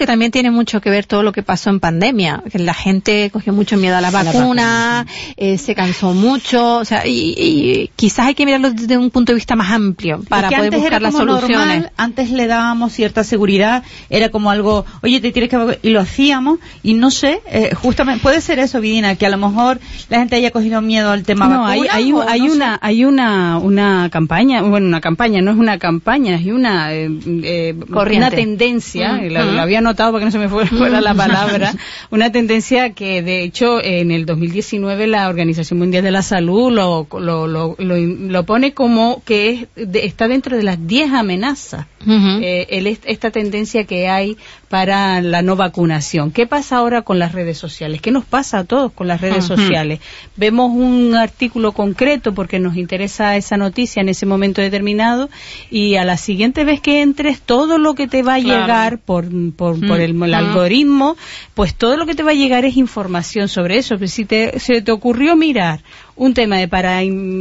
tiene mucho que ver todo lo que pasó en pandemia, que la gente cogió mucho miedo a la vacuna, vacuna. Eh, se cansó mucho, o sea, y, y quizás hay que mirarlo desde un punto de vista más amplio para poder buscar las soluciones. Normal, antes le dábamos cierta seguridad, era como algo, oye, te tienes que... y lo hacíamos, y no sé, eh, justamente, puede ser eso, Vidina, que a lo mejor la gente haya cogido miedo al tema no, vacuna. Hay, hay, hay no una, sé. hay una, una campaña, bueno, una campaña, no es una campaña, es una, eh, eh, una tendencia, mm, la, mm. la había notado porque no se me fuera, fuera la palabra, una tendencia que de hecho en el dos mil diecinueve la Organización Mundial de la Salud lo, lo, lo, lo, lo pone como que es, de, está dentro de las diez amenazas, uh-huh. eh, el, esta tendencia que hay para la no vacunación. ¿Qué pasa ahora con las redes sociales? ¿Qué nos pasa a todos con las redes uh-huh. sociales? Vemos un artículo concreto porque nos interesa esa noticia en ese momento determinado y a la siguiente vez que entres, todo lo que te va a claro. llegar por, por, uh-huh. por el, el algoritmo, pues todo lo que te va a llegar es información sobre eso. Pero si te, se te ocurrió mirar un tema de para,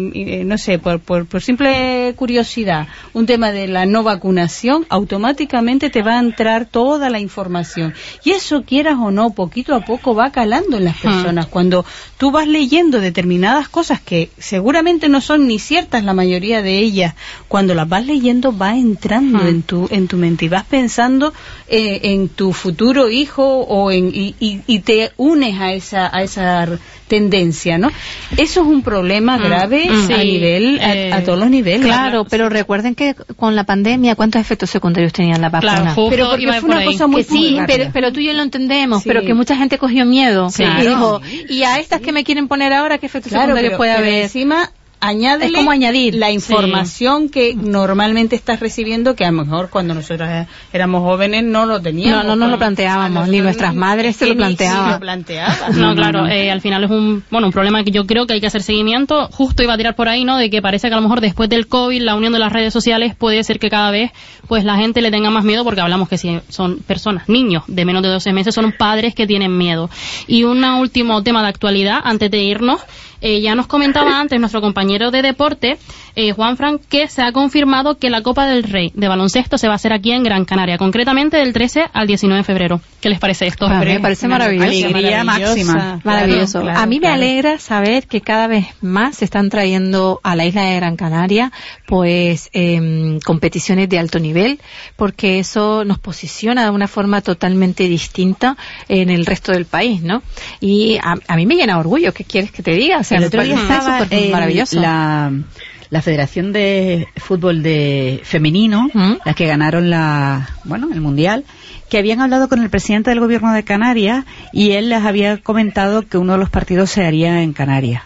no sé, por, por, por simple curiosidad, un tema de la no vacunación, automáticamente te va a entrar toda la información. Y eso, quieras o no, poquito a poco va calando en las personas. Hmm. Cuando tú vas leyendo determinadas cosas que seguramente no son ni ciertas la mayoría de ellas, cuando las vas leyendo va entrando hmm. en tu en tu mente y vas pensando eh, en tu futuro hijo o en y, y, y te unes a esa a esa tendencia, ¿no? Eso es un problema grave mm, sí, a nivel eh, a, a todos los niveles. Claro, pero recuerden que con la pandemia cuántos efectos secundarios tenían la vacuna. Claro, pero porque fue una cosa muy que sí, pero, pero tú y yo lo entendemos, sí. pero que mucha gente cogió miedo sí, y dijo, y a estas sí. que me quieren poner ahora, ¿qué efectos claro, secundarios pero, puede pero haber? Encima añádele es como añadir la información sí. que normalmente estás recibiendo, que a lo mejor cuando nosotros éramos jóvenes no lo teníamos. No, no, no lo planteábamos, ni nuestras madres se lo planteaban. Lo planteaban. No, claro, eh, al final es un bueno un problema que yo creo que hay que hacer seguimiento. Justo iba a tirar por ahí, ¿no? De que parece que a lo mejor después del COVID, la unión de las redes sociales puede ser que cada vez pues la gente le tenga más miedo, porque hablamos que si son personas, niños de menos de doce meses, son padres que tienen miedo. Y un último tema de actualidad, antes de irnos, Eh, ya nos comentaba antes nuestro compañero de deporte, eh, Juan Fran, que se ha confirmado que la Copa del Rey de baloncesto se va a hacer aquí en Gran Canaria, concretamente del trece al diecinueve de febrero. ¿Qué les parece esto? A mí me parece maravilloso. Alegría máxima. Maravilloso. Claro, a mí claro. me alegra saber que cada vez más se están trayendo a la isla de Gran Canaria pues eh, competiciones de alto nivel, porque eso nos posiciona de una forma totalmente distinta en el resto del país, ¿no? Y a, a mí me llena orgullo. ¿Qué quieres que te diga? O sea, el otro día estaba eh, maravilloso. La, la Federación de Fútbol de Femenino, ¿Mm? las que ganaron la bueno el Mundial, que habían hablado con el presidente del Gobierno de Canarias y él les había comentado que uno de los partidos se haría en Canarias.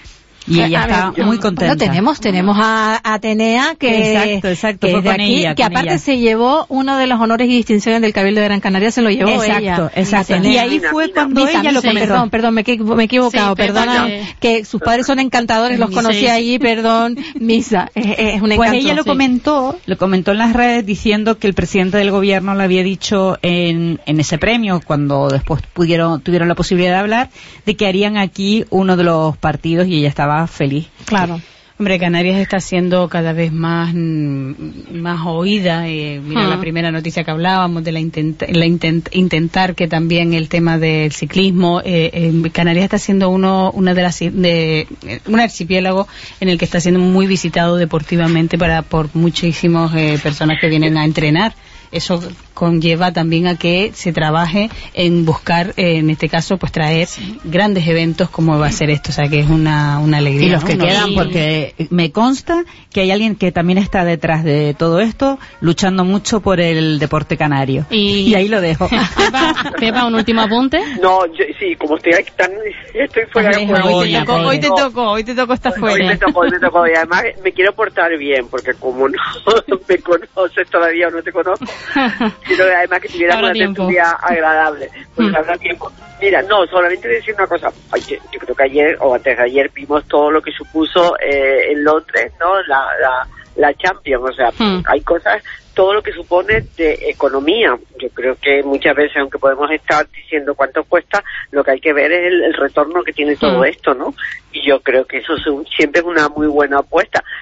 Y ella está muy contenta. Bueno, tenemos, tenemos a, a Atenea, que, exacto, exacto, que es de aquí, ella, que aparte ella. se llevó uno de los honores y distinciones del Cabildo de Gran Canaria, se lo llevó exacto, ella. Exacto, Y ahí fue cuando Misa, ella lo comentó. Perdón, perdón, me, me he equivocado, sí, perdona, que... que sus padres son encantadores, los conocí sí. allí, perdón, Misa, es, es un encanto. Pues ella lo sí. comentó, lo comentó en las redes diciendo que el presidente del gobierno le había dicho en, en ese premio, cuando después pudieron, tuvieron la posibilidad de hablar, de que harían aquí uno de los partidos y ella estaba feliz. Claro. Hombre, Canarias está siendo cada vez más más oída. Eh, mira, hmm. la primera noticia que hablábamos de la, intent, la intent, intentar que también el tema del ciclismo. Eh, eh, Canarias está siendo uno una de las de un archipiélago en el que está siendo muy visitado deportivamente para por muchísimas eh, personas que vienen a entrenar. Eso conlleva también a que se trabaje en buscar, eh, en este caso, pues traer sí. grandes eventos como va a ser esto, o sea que es una, una alegría. Y los ¿no? que no, quedan, sí. porque me consta que hay alguien que también está detrás de todo esto, luchando mucho por el deporte canario. Y, y ahí lo dejo. Pepa, Pepa, un último apunte. No, yo, sí, como estoy aquí tan, estoy fuera de juego. Hoy te tocó, hoy te tocó, hoy te tocó estar fuera. Hoy me tocó, hoy me tocó, y además me quiero portar bien, porque como no me conoces todavía o no te conozco, quiero además que tuviera una tertulia agradable, pues mm. habrá tiempo. Mira, no, solamente decir una cosa. Oye, yo creo que ayer o antes de ayer vimos todo lo que supuso eh, en Londres, ¿no? La, la, la Champions, o sea, mm. hay cosas, todo lo que supone de economía. Yo creo que muchas veces, aunque podemos estar diciendo cuánto cuesta, lo que hay que ver es el, el retorno que tiene todo mm. esto, ¿no? Y yo creo que eso es un, siempre es una muy buena apuesta.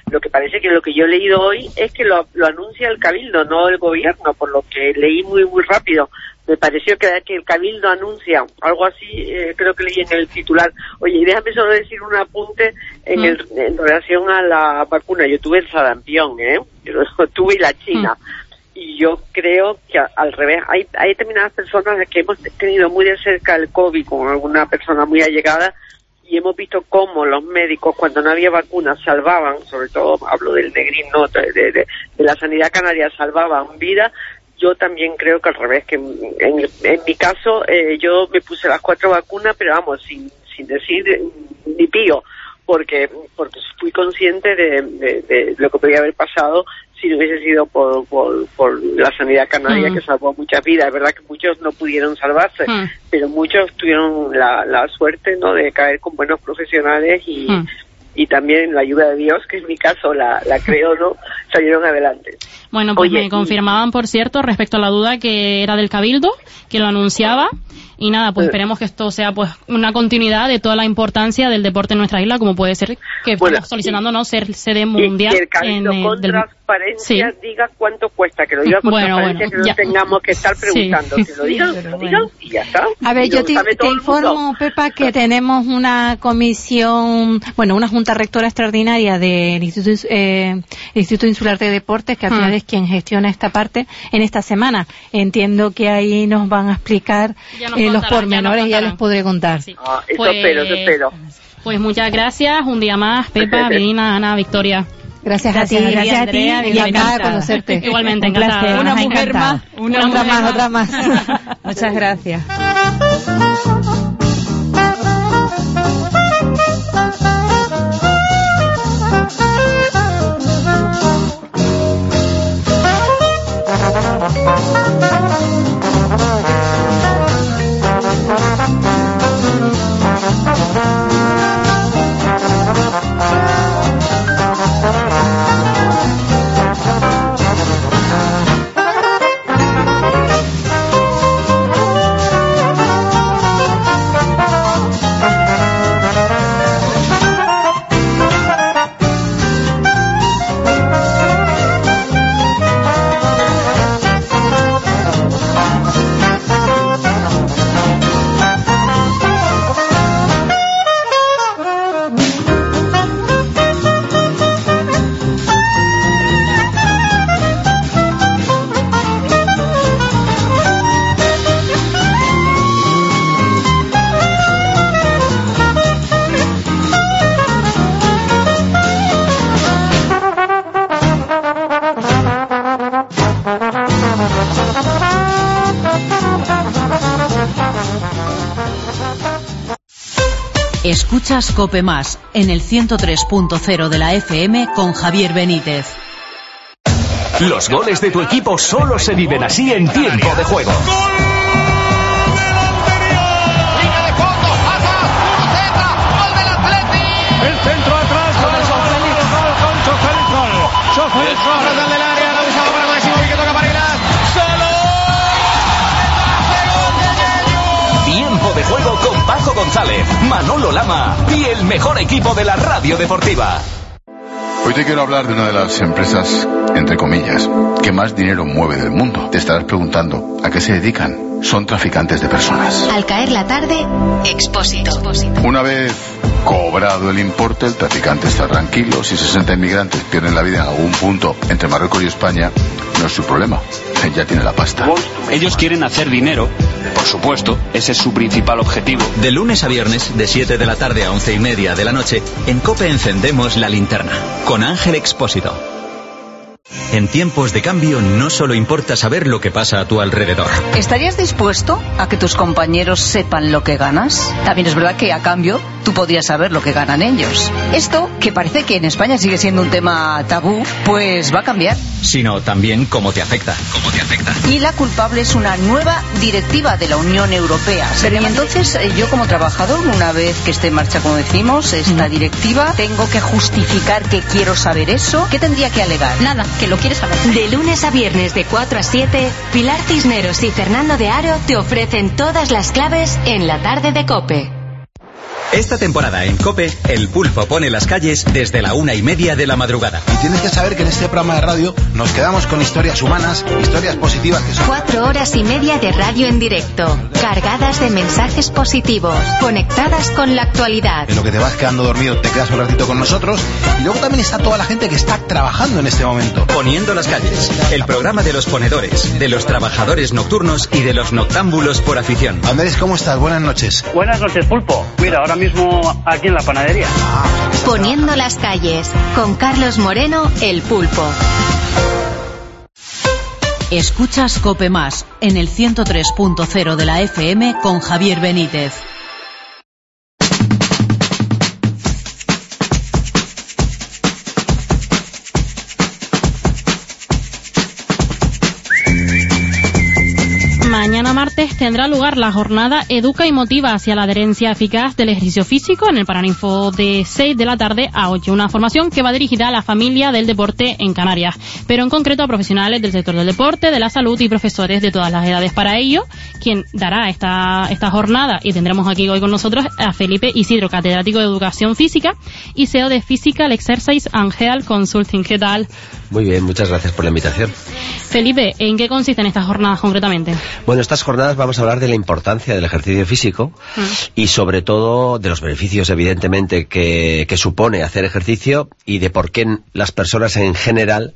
Lo que parece que lo que yo he leído hoy es que lo, lo anuncia el Cabildo, no el gobierno, por lo que leí muy muy rápido. Me pareció que, que el Cabildo anuncia, algo así, eh, creo que leí en el titular. Oye, y déjame solo decir un apunte en, mm. el, en relación a la vacuna. Yo tuve el sarampión, ¿eh? Yo tuve la china. Mm. Y yo creo que al revés, hay, hay determinadas personas que hemos tenido muy de cerca el COVID con alguna persona muy allegada, y hemos visto cómo los médicos, cuando no había vacunas, salvaban, sobre todo hablo del Negrín, no, de, de, de la sanidad canaria, salvaban vidas. Yo también creo que al revés, que en, en mi caso eh, yo me puse las cuatro vacunas, pero vamos, sin, sin decir ni pío, porque porque fui consciente de, de, de lo que podía haber pasado si no hubiese sido por, por, por la sanidad canaria, mm. que salvó muchas vidas. Es verdad que muchos no pudieron salvarse, mm. pero muchos tuvieron la, la suerte, ¿no?, de caer con buenos profesionales y, mm. y también la ayuda de Dios, que en mi caso la, la creo, ¿no?, salieron adelante. Bueno, pues Oye, me confirmaban, y... por cierto, respecto a la duda, que era del Cabildo, que lo anunciaba. Y nada, pues esperemos que esto sea pues una continuidad de toda la importancia del deporte en nuestra isla, como puede ser que bueno, estamos solicitándonos ser sede mundial. Y que el Cabildo en, con del... transparencia sí. diga cuánto cuesta, que lo diga con bueno, transparencia, bueno, que no ya. tengamos que estar preguntando, sí. que lo digan, sí, lo digan bueno. y ya está. A ver, yo te, te informo, Pepa, que tenemos una comisión, bueno, una junta rectora extraordinaria del Instituto, eh, Instituto Insular de Deportes, que al final hmm. es quien gestiona esta parte, en esta semana. Entiendo que ahí nos van a explicar eh, los pormenores, ya, ya les podré contar. Sí. Ah, eso pues, espero, eso espero. Pues muchas gracias, un día más, Pepa, Medina, Ana, Victoria. Gracias, gracias a ti, gracias a ti y acá a conocerte. Igualmente, encantada. Una mujer más, una otra más, otra más. Muchas gracias. Escuchas COPE Más en el ciento tres punto cero de la F M con Javier Benítez. Los goles de tu equipo solo se viven así en tiempo de juego. El centro atrás con el Félix, con Félix, gol. Félix, gol del área, la usaba para Máximo y que toca para Ilas. Solo. Tiempo de juego con Paco González, Manolo Lama y el mejor equipo de la radio deportiva. Hoy te quiero hablar de una de las empresas, entre comillas, que más dinero mueve del mundo. Te estarás preguntando, ¿a qué se dedican? Son traficantes de personas. Al caer la tarde, Expósito. Una vez cobrado el importe, el traficante está tranquilo. Si sesenta inmigrantes pierden la vida en algún punto entre Marruecos y España, no es su problema. Ya tiene la pasta. Ellos quieren hacer dinero, por supuesto, ese es su principal objetivo. De lunes a viernes, de siete de la tarde a once y media de la noche, en COPE encendemos la linterna, con Ángel Expósito. En tiempos de cambio no solo importa saber lo que pasa a tu alrededor. ¿Estarías dispuesto a que tus compañeros sepan lo que ganas? También es verdad que a cambio tú podrías saber lo que ganan ellos. Esto, que parece que en España sigue siendo un tema tabú, pues va a cambiar. Sino también cómo te afecta. Cómo te afecta. Y la culpable es una nueva directiva de la Unión Europea. Pero y entonces yo como trabajador, una vez que esté en marcha, como decimos, esta mm. directiva, tengo que justificar que quiero saber eso. ¿Qué tendría que alegar? Nada, que lo quieres saber. De lunes a viernes de cuatro a siete, Pilar Cisneros y Fernando de Aro te ofrecen todas las claves en la tarde de COPE. Esta temporada en COPE, El Pulpo pone las calles desde la una y media de la madrugada. Y tienes que saber que en este programa de radio nos quedamos con historias humanas, historias positivas que son... Cuatro horas y media de radio en directo, cargadas de mensajes positivos, conectadas con la actualidad. En lo que te vas quedando dormido, te quedas un ratito con nosotros. Y luego también está toda la gente que está trabajando en este momento. Poniendo las calles, el programa de los ponedores, de los trabajadores nocturnos y de los noctámbulos por afición. Andrés, ¿cómo estás? Buenas noches. Buenas noches, Pulpo. Mira, ahora mismo aquí en la panadería. Poniendo las calles, con Carlos Moreno, El Pulpo. Escuchas COPE Más, en el ciento tres punto cero de la F M con Javier Benítez. Mañana martes tendrá lugar la jornada Educa y Motiva hacia la adherencia eficaz del ejercicio físico en el Paraninfo de seis de la tarde a ocho. Una formación que va dirigida a la familia del deporte en Canarias, pero en concreto a profesionales del sector del deporte, de la salud y profesores de todas las edades. Para ello, quien dará esta, esta jornada, y tendremos aquí hoy con nosotros a Felipe Isidro, catedrático de Educación Física y C E O de Physical Exercise and Health Consulting. ¿Qué tal? Muy bien, muchas gracias por la invitación. Felipe, ¿en qué consisten estas jornadas concretamente? Bueno, estas jornadas vamos a hablar de la importancia del ejercicio físico mm. y sobre todo de los beneficios, evidentemente, que, que supone hacer ejercicio y de por qué las personas en general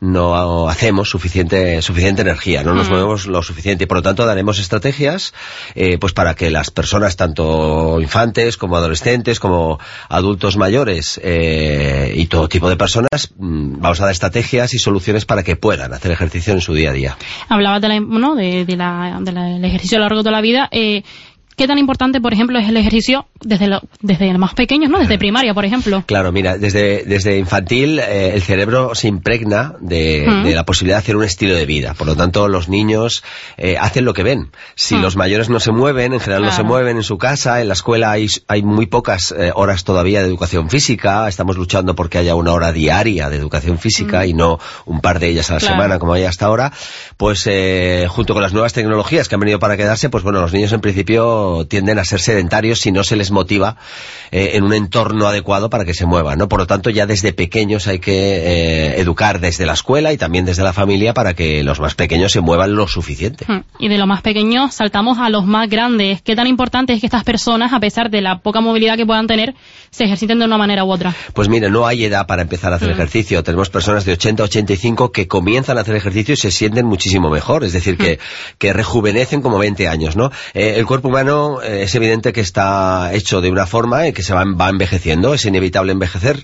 no hacemos suficiente suficiente energía, no nos mm. movemos lo suficiente y por lo tanto daremos estrategias eh, pues para que las personas, tanto infantes como adolescentes, como adultos mayores eh, y todo tipo de personas, mm, vamos a dar estrategias y soluciones para que puedan hacer ejercicio en su día a día. Hablabas de la, ¿no? de, de la, de la, del ejercicio a lo largo de toda la vida. Eh, ¿Qué tan importante, por ejemplo, es el ejercicio desde lo, desde los más pequeños, ¿no? Desde primaria, por ejemplo. Claro, mira, desde, desde infantil eh, el cerebro se impregna de, mm. de la posibilidad de hacer un estilo de vida. Por lo tanto, los niños eh, hacen lo que ven. Si mm. los mayores no se mueven, en general claro. no se mueven en su casa, en la escuela hay, hay muy pocas eh, horas todavía de educación física. Estamos luchando porque haya una hora diaria de educación física mm. y no un par de ellas a la claro. semana como hay hasta ahora. Pues eh, junto con las nuevas tecnologías que han venido para quedarse, pues bueno, los niños en principio tienden a ser sedentarios si no se les motiva eh, en un entorno adecuado para que se muevan, ¿no? Por lo tanto, ya desde pequeños hay que eh, educar desde la escuela y también desde la familia para que los más pequeños se muevan lo suficiente. Y de los más pequeños saltamos a los más grandes. ¿Qué tan importante es que estas personas, a pesar de la poca movilidad que puedan tener, se ejerciten de una manera u otra? Pues mire, no hay edad para empezar a hacer mm. ejercicio. Tenemos personas de ochenta a ochenta y cinco que comienzan a hacer ejercicio y se sienten muchísimo mejor. Es decir, mm. que, que rejuvenecen como veinte años, ¿no? Eh, el cuerpo humano es evidente que está hecho de una forma en que se va, va envejeciendo, es inevitable envejecer,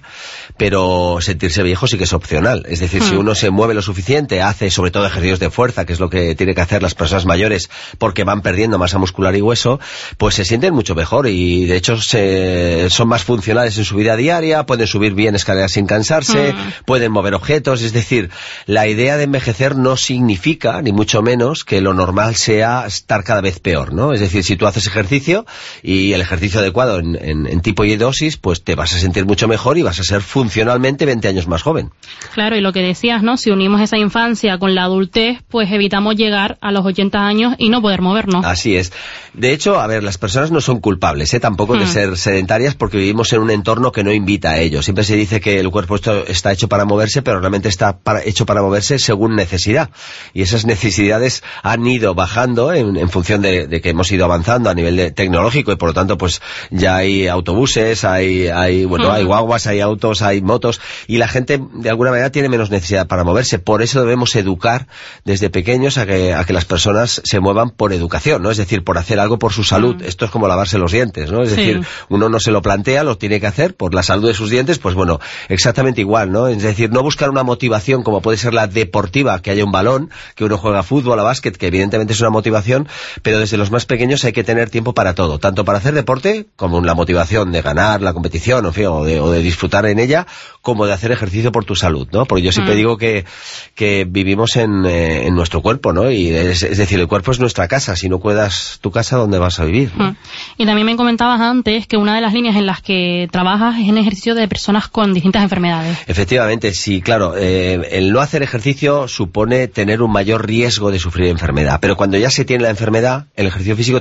pero sentirse viejo sí que es opcional. Es decir, mm. si uno se mueve lo suficiente, hace sobre todo ejercicios de fuerza, que es lo que tiene que hacer las personas mayores porque van perdiendo masa muscular y hueso, pues se sienten mucho mejor y de hecho se, son más funcionales en su vida diaria, pueden subir bien escaleras sin cansarse, mm. pueden mover objetos. Es decir, la idea de envejecer no significa, ni mucho menos, que lo normal sea estar cada vez peor, ¿no? Es decir, si tú haces ejercicio y el ejercicio adecuado en, en, en tipo y dosis, pues te vas a sentir mucho mejor y vas a ser funcionalmente veinte años más joven. Claro, y lo que decías, ¿no? Si unimos esa infancia con la adultez, pues evitamos llegar a los ochenta años y no poder movernos. Así es. De hecho, a ver, las personas no son culpables, ¿eh? Tampoco hmm. de ser sedentarias porque vivimos en un entorno que no invita a ello. Siempre se dice que el cuerpo está hecho para moverse, pero realmente está para, hecho para moverse según necesidad. Y esas necesidades han ido bajando en, en función de, de que hemos ido avanzando a nivel de tecnológico y por lo tanto pues ya hay autobuses, hay, hay bueno, uh-huh. hay guaguas, hay autos, hay motos y la gente de alguna manera tiene menos necesidad para moverse. Por eso debemos educar desde pequeños a que, a que las personas se muevan por educación, ¿no? Es decir, por hacer algo por su salud. Uh-huh. Esto es como lavarse los dientes, ¿no? Es sí. decir, uno no se lo plantea, lo tiene que hacer por la salud de sus dientes, pues bueno, exactamente igual, ¿no? Es decir, no buscar una motivación como puede ser la deportiva, que haya un balón, que uno juega fútbol, a básquet, que evidentemente es una motivación, pero desde los más pequeños hay que tener tiempo para todo, tanto para hacer deporte, como la motivación de ganar la competición, en fin, o de, o de disfrutar en ella, como de hacer ejercicio por tu salud, ¿no? Porque yo siempre mm. digo que, que vivimos en, eh, en nuestro cuerpo, ¿no? Y es, es decir, el cuerpo es nuestra casa, si no cuidas tu casa, ¿dónde vas a vivir? ¿no? Mm. Y también me comentabas antes que una de las líneas en las que trabajas es en ejercicio de personas con distintas enfermedades. Efectivamente, sí, claro, eh, el no hacer ejercicio supone tener un mayor riesgo de sufrir enfermedad, pero cuando ya se tiene la enfermedad, el ejercicio físico también disminuye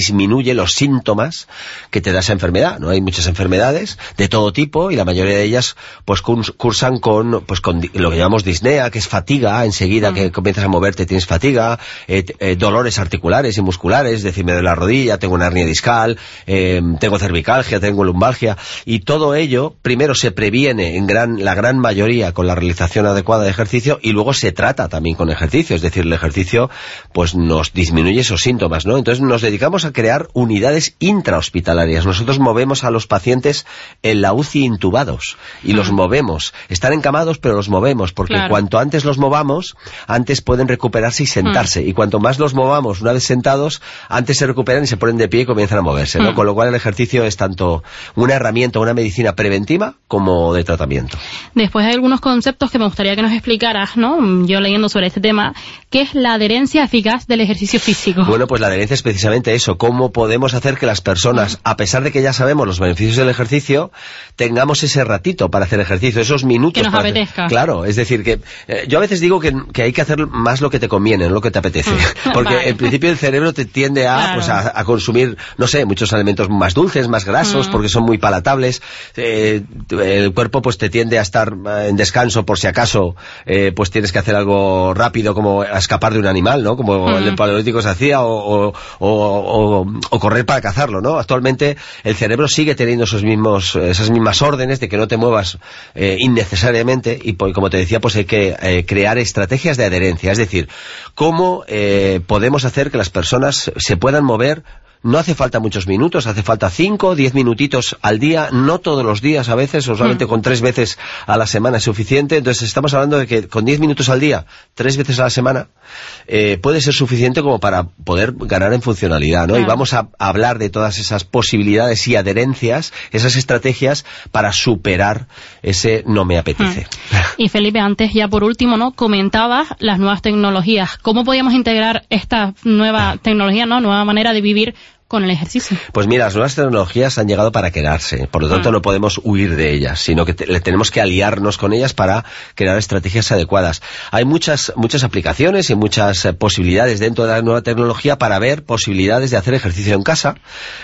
disminuye los síntomas que te da esa enfermedad, ¿no? Hay muchas enfermedades de todo tipo y la mayoría de ellas pues cursan con pues con lo que llamamos disnea, que es fatiga, enseguida uh-huh. que comienzas a moverte tienes fatiga, eh, eh, dolores articulares y musculares, es decir, me duele la rodilla, tengo una hernia discal, eh, tengo cervicalgia, tengo lumbalgia, y todo ello primero se previene en gran la gran mayoría con la realización adecuada de ejercicio y luego se trata también con ejercicio, es decir, el ejercicio pues nos disminuye esos síntomas, ¿no? Entonces nos dedicamos a crear unidades intrahospitalarias. Nosotros movemos a los pacientes en la U C I intubados y uh-huh. los movemos. Están encamados pero los movemos porque claro. cuanto antes los movamos, antes pueden recuperarse y sentarse uh-huh. y cuanto más los movamos una vez sentados, antes se recuperan y se ponen de pie y comienzan a moverse, ¿no? Uh-huh. Con lo cual el ejercicio es tanto una herramienta, una medicina preventiva como de tratamiento. Después hay algunos conceptos que me gustaría que nos explicaras, ¿no? Yo leyendo sobre este tema, ¿qué es la adherencia eficaz del ejercicio físico? Bueno, pues la adherencia es precisamente eso, cómo podemos hacer que las personas, a pesar de que ya sabemos los beneficios del ejercicio, tengamos ese ratito para hacer ejercicio, esos minutos. Que nos para apetezca. Hacer... Claro, es decir, que eh, yo a veces digo que, que hay que hacer más lo que te conviene, no lo que te apetece. Porque vale. en principio el cerebro te tiende a, claro. pues a, a consumir, no sé, muchos alimentos más dulces, más grasos, mm. porque son muy palatables. Eh, el cuerpo pues te tiende a estar en descanso por si acaso eh, pues tienes que hacer algo rápido como escapar de un animal, ¿no? Como mm. el paleolítico se hacía o, o, o, o, o correr para cazarlo, ¿no? Actualmente el cerebro sigue teniendo esos mismos, esas mismas órdenes de que no te muevas eh, innecesariamente y pues, como te decía, pues hay que eh, crear estrategias de adherencia, es decir, cómo eh, podemos hacer que las personas se puedan mover. No hace falta muchos minutos, hace falta cinco, diez minutitos al día, no todos los días a veces, o solamente mm. con tres veces a la semana es suficiente. Entonces estamos hablando de que con diez minutos al día, tres veces a la semana, eh, puede ser suficiente como para poder ganar en funcionalidad, ¿no? Claro. Y vamos a, a hablar de todas esas posibilidades y adherencias, esas estrategias para superar ese no me apetece. Mm. Y Felipe, antes ya por último, ¿no? Comentabas las nuevas tecnologías. ¿Cómo podíamos integrar esta nueva tecnología, ¿no? Nueva manera de vivir con el ejercicio? Pues mira, las nuevas tecnologías han llegado para quedarse, por lo tanto ah. no podemos huir de ellas, sino que te, tenemos que aliarnos con ellas para crear estrategias adecuadas. Hay muchas muchas aplicaciones y muchas eh, posibilidades dentro de la nueva tecnología para ver posibilidades de hacer ejercicio en casa,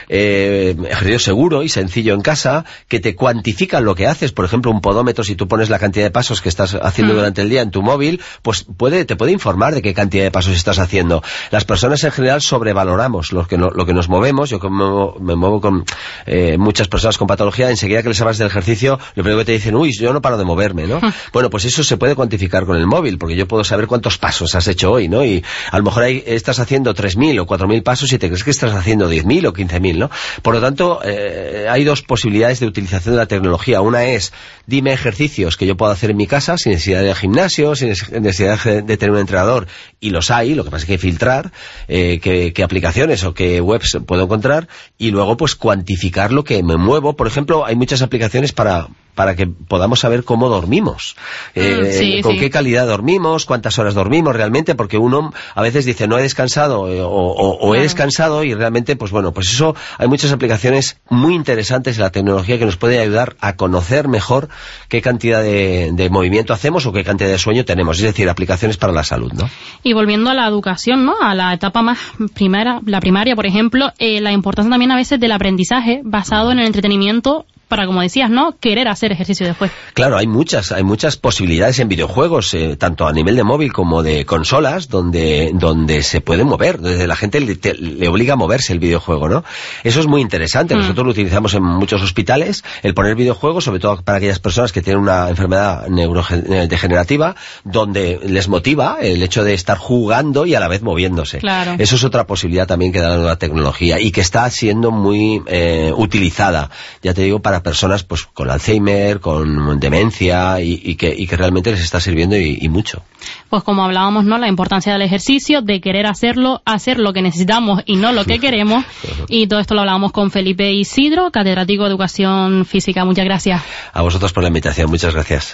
eh, ejercicio seguro y sencillo en casa, que te cuantifican lo que haces. Por ejemplo, un podómetro, si tú pones la cantidad de pasos que estás haciendo ah. durante el día en tu móvil, pues puede te puede informar de qué cantidad de pasos estás haciendo. Las personas en general sobrevaloramos lo que, no, lo que nos movemos. Yo como me muevo con eh, muchas personas con patología, enseguida que les hablas del ejercicio, lo primero que te dicen, uy, yo no paro de moverme, ¿no? Bueno, pues eso se puede cuantificar con el móvil, porque yo puedo saber cuántos pasos has hecho hoy, ¿no? Y a lo mejor ahí estás haciendo tres mil o cuatro mil pasos y te crees que estás haciendo diez mil o quince mil, ¿no? Por lo tanto, eh, hay dos posibilidades de utilización de la tecnología. Una es, dime ejercicios que yo puedo hacer en mi casa sin necesidad de ir al gimnasio, sin necesidad de tener un entrenador, y los hay, lo que pasa es que hay que filtrar eh, qué, qué aplicaciones o qué webs puedo encontrar, y luego pues cuantificar lo que me muevo. Por ejemplo, hay muchas aplicaciones para para que podamos saber cómo dormimos, eh, sí, con sí. qué calidad dormimos, cuántas horas dormimos realmente, porque uno a veces dice no he descansado eh, o, o, o he descansado, y realmente pues bueno, pues eso, hay muchas aplicaciones muy interesantes en la tecnología que nos puede ayudar a conocer mejor qué cantidad de, de movimiento hacemos o qué cantidad de sueño tenemos, es decir, aplicaciones para la salud, ¿no? Y volviendo a la educación, ¿no? A la etapa más primera, la primaria, por ejemplo, eh, la importancia también a veces del aprendizaje basado en el entretenimiento, para, como decías, ¿no?, querer hacer ejercicio después. Claro, hay muchas, hay muchas posibilidades en videojuegos, eh, tanto a nivel de móvil como de consolas, donde donde se puede mover, donde la gente le, te, le obliga a moverse el videojuego, ¿no? Eso es muy interesante. Mm. Nosotros lo utilizamos en muchos hospitales, el poner videojuegos, sobre todo para aquellas personas que tienen una enfermedad neurodegenerativa, donde les motiva el hecho de estar jugando y a la vez moviéndose. Claro. Eso es otra posibilidad también que da la nueva tecnología y que está siendo muy eh, utilizada, ya te digo, para personas pues con Alzheimer, con demencia y, y, que, y que realmente les está sirviendo y, y mucho. Pues como hablábamos, ¿no?, la importancia del ejercicio, de querer hacerlo, hacer lo que necesitamos y no lo que queremos. Y todo esto lo hablábamos con Felipe Isidro, catedrático de Educación Física. Muchas gracias. A vosotros por la invitación. Muchas gracias.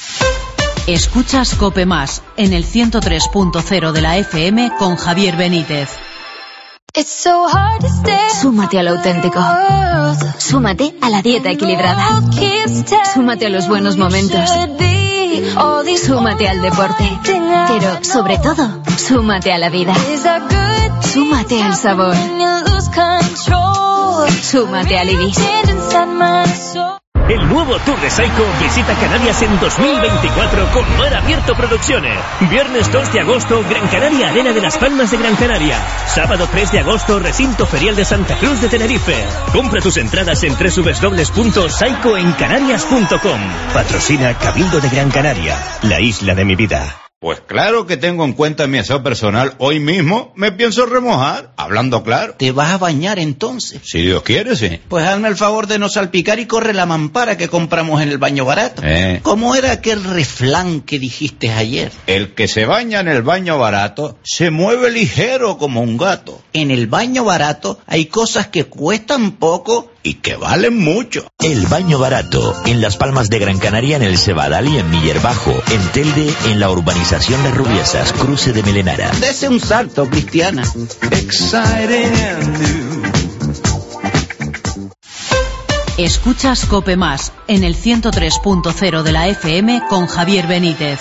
Escuchas COPE Más en el ciento tres punto cero de la F M con Javier Benítez. Súmate al auténtico. Súmate a la dieta equilibrada. Súmate a los buenos momentos. Súmate al deporte. Pero, sobre todo, súmate a la vida. Súmate al sabor. Súmate al Ibis. El nuevo Tour de Saiko visita Canarias en dos mil veinticuatro con Mar Abierto Producciones. Viernes dos de agosto, Gran Canaria Arena de las Palmas de Gran Canaria. Sábado tres de agosto, Recinto Ferial de Santa Cruz de Tenerife. Compra tus entradas en doble u doble u doble u punto saiko en canarias punto com. Patrocina Cabildo de Gran Canaria, la isla de mi vida. Pues claro que tengo en cuenta mi aseo personal. Hoy mismo me pienso remojar, hablando claro. ¿Te vas a bañar entonces? Si Dios quiere, sí. Pues hazme el favor de no salpicar y corre la mampara que compramos en el baño barato. Eh. ¿Cómo era aquel refrán que dijiste ayer? El que se baña en el baño barato se mueve ligero como un gato. En el baño barato hay cosas que cuestan poco y que valen mucho. El baño barato, en Las Palmas de Gran Canaria, en el Cebadal y en Miller Bajo, en Telde, en la urbanización Las Rubiesas, cruce de Melenara. Dese un salto, Cristiana. Escuchas COPE Más, en el ciento tres punto cero de la F M con Javier Benítez.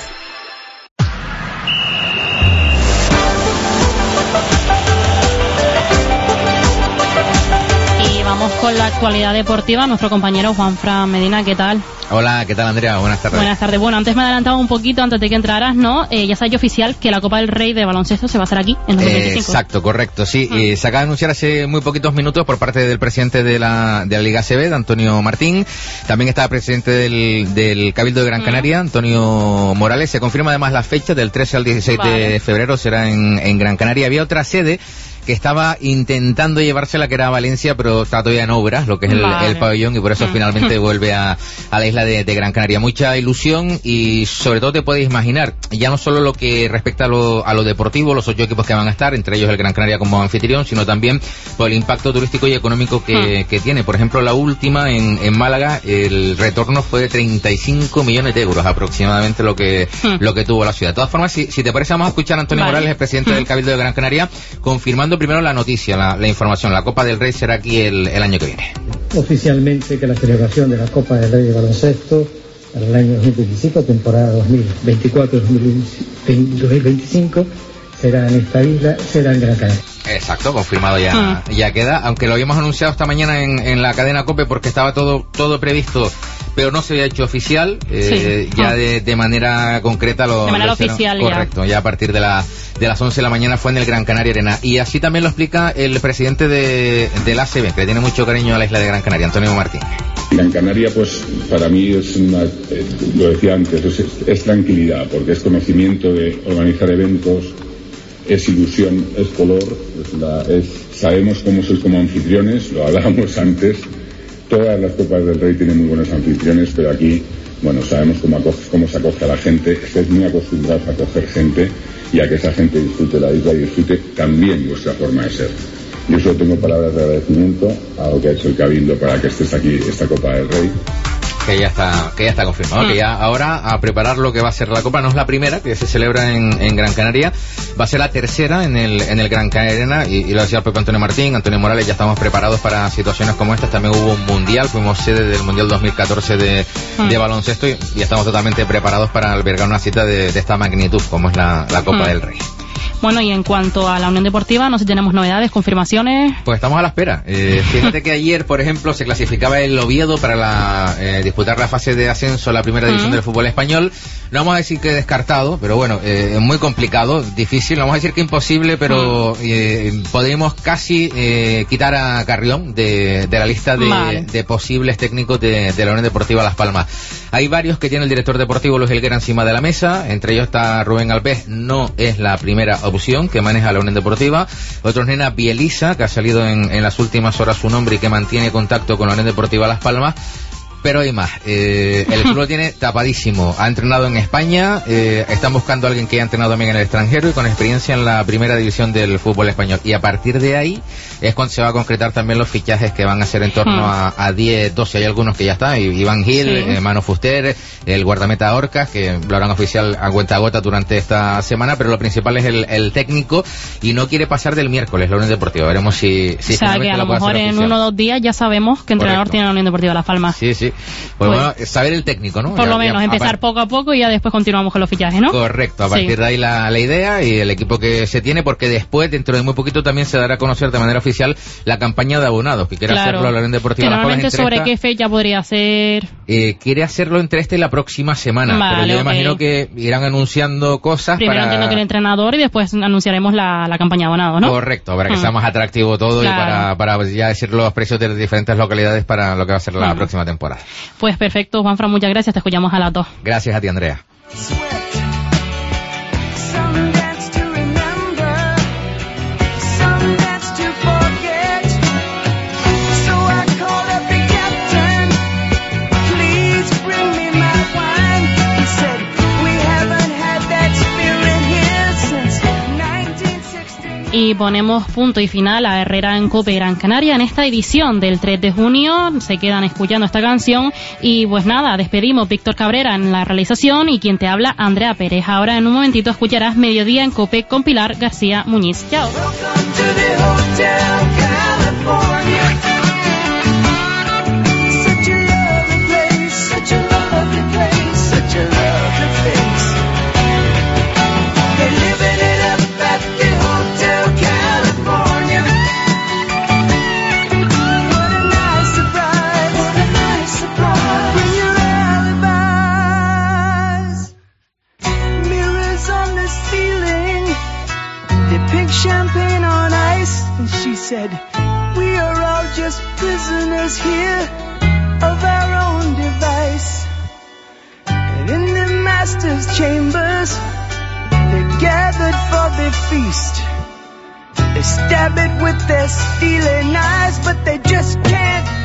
Vamos con la actualidad deportiva. Nuestro compañero Juanfran Medina, ¿qué tal? Hola, ¿qué tal, Andrea? Buenas tardes. Buenas tardes. Bueno, antes me adelantaba un poquito, antes de que entraras, ¿no? Eh, ya se ha hecho oficial que la Copa del Rey de baloncesto se va a hacer aquí, en dos mil veinticinco. Eh, exacto, correcto, sí. Mm. Eh, se acaba de anunciar hace muy poquitos minutos por parte del presidente de la, de la Liga A C B, de Antonio Martín. También estaba el presidente del, del Cabildo de Gran Canaria, mm. Antonio Morales. Se confirma además la fecha, del trece al dieciséis vale. de febrero será en, en Gran Canaria. Había otra sede que estaba intentando llevársela, que era Valencia, pero está todavía en obras, lo que es el, vale. el pabellón, y por eso finalmente vuelve a, a la isla de, de Gran Canaria. Mucha ilusión y sobre todo te puedes imaginar, ya no solo lo que respecta a lo, a lo deportivo, los ocho equipos que van a estar, entre ellos el Gran Canaria como anfitrión, sino también por el impacto turístico y económico que, que tiene. Por ejemplo, la última en, en Málaga, el retorno fue de treinta y cinco millones de euros aproximadamente lo que, lo que tuvo la ciudad. De todas formas, si, si te parece, vamos a escuchar a Antonio vale. Morales, el presidente del Cabildo de Gran Canaria, confirmando primero la noticia, la, la información. La Copa del Rey será aquí el, el año que viene. Oficialmente que la celebración de la Copa del Rey de baloncesto para el año dos mil veinticinco, temporada dos mil veinticuatro dos mil veinticinco, será en esta isla, será en Gran Canaria. Exacto, confirmado ya, ah. ya queda, aunque lo habíamos anunciado esta mañana en, en la cadena COPE porque estaba todo, todo previsto, pero no se había hecho oficial, eh, sí. ya ah. de, de manera concreta lo de manera lo hicieron, oficial correcto, ya. ya a partir de la de las once de la mañana fue en el Gran Canaria Arena, y así también lo explica el presidente de, del A C B, que le tiene mucho cariño a la isla de Gran Canaria, Antonio Martín. Gran Canaria, pues para mí es una, eh, lo decía antes, es, es tranquilidad, porque es conocimiento de organizar eventos, es ilusión, es color, es la, es, sabemos cómo sois como anfitriones, lo hablábamos antes, todas las Copas del Rey tienen muy buenos anfitriones, pero aquí, bueno, sabemos cómo, acoge, cómo se acoge a la gente, estáis muy acostumbrados a acoger gente y a que esa gente disfrute la isla y disfrute también vuestra forma de ser. Yo solo tengo palabras de agradecimiento a lo que ha hecho el Cabildo para que estés aquí, esta Copa del Rey. Que ya está, que ya está confirmado, mm. que ya ahora a preparar lo que va a ser la Copa. No es la primera que se celebra en, en Gran Canaria, va a ser la tercera en el, en el Gran Canaria Arena, y, y lo decía el propio Antonio Martín, Antonio Morales, ya estamos preparados para situaciones como estas. También hubo un mundial, fuimos sede del mundial dos mil catorce de, mm. de baloncesto, y, y estamos totalmente preparados para albergar una cita de, de esta magnitud como es la, la Copa mm. del Rey. Bueno, y en cuanto a la Unión Deportiva, no sé si tenemos novedades, confirmaciones. Pues estamos a la espera. Eh, fíjate que ayer, por ejemplo, se clasificaba el Oviedo para la, eh, disputar la fase de ascenso a la primera división uh-huh. del fútbol español. No vamos a decir que descartado, pero bueno, eh, muy complicado, difícil. No vamos a decir que imposible, pero eh, podríamos casi eh, quitar a Carrión de, de la lista de, vale. de posibles técnicos de, de la Unión Deportiva Las Palmas. Hay varios que tiene el director deportivo Luis Helguera encima de la mesa, entre ellos está Rubén Alves, no es la primera opción que maneja la Unión Deportiva. Otro es Nena Bieliza, que ha salido en, en las últimas horas su nombre y que mantiene contacto con la Unión Deportiva Las Palmas. Pero hay más. Eh, el club lo tiene tapadísimo. Ha entrenado en España, eh, están buscando a alguien que haya entrenado también en el extranjero y con experiencia en la primera división del fútbol español. Y a partir de ahí es cuando se va a concretar también los fichajes que van a ser en torno a, a diez, doce. Hay algunos que ya están. Iván Gil, sí. eh, Manu Fuster, el guardameta Orcas, que lo harán oficial a cuenta gota durante esta semana. Pero lo principal es el, el técnico, y no quiere pasar del miércoles la Unión Deportiva. Veremos si, si o sea, que a lo mejor en uno o dos días ya sabemos que entrenador Correcto. tiene la Unión Deportiva Las Palmas. Sí, sí. sí. Pues, pues bueno, saber el técnico, ¿no? Por ya, lo menos, ya, empezar a... poco a poco y ya después continuamos con los fichajes, ¿no? Correcto, a partir sí. de ahí la, la idea y el equipo que se tiene, porque después, dentro de muy poquito, también se dará a conocer de manera oficial la campaña de abonados, que quiere claro. hacerlo la Unión Deportiva Las Palmas. Generalmente, ¿sobre esta, qué fecha podría ser? Eh, quiere hacerlo entre esta y la próxima semana, vale, pero yo okay. imagino que irán anunciando cosas. Primero para... entiendo que el entrenador y después anunciaremos la, la campaña de abonados, ¿no? Correcto, para que hmm. sea más atractivo todo claro. y para, para ya decir los precios de las diferentes localidades para lo que va a ser la hmm. próxima temporada. Pues perfecto, Juanfran, muchas gracias, te escuchamos a las dos. Gracias a ti, Andrea. Y ponemos punto y final a Herrera en Cope Gran Canaria en esta edición del tres de junio. Se quedan escuchando esta canción y pues nada, despedimos. Víctor Cabrera en la realización y quien te habla, Andrea Pérez. Ahora en un momentito escucharás Mediodía en Cope con Pilar García Muñiz. Chao. Champagne on ice, and she said, we are all just prisoners here of our own device. And in the master's chambers, they're gathered for their feast. They stab it with their steely knives, but they just can't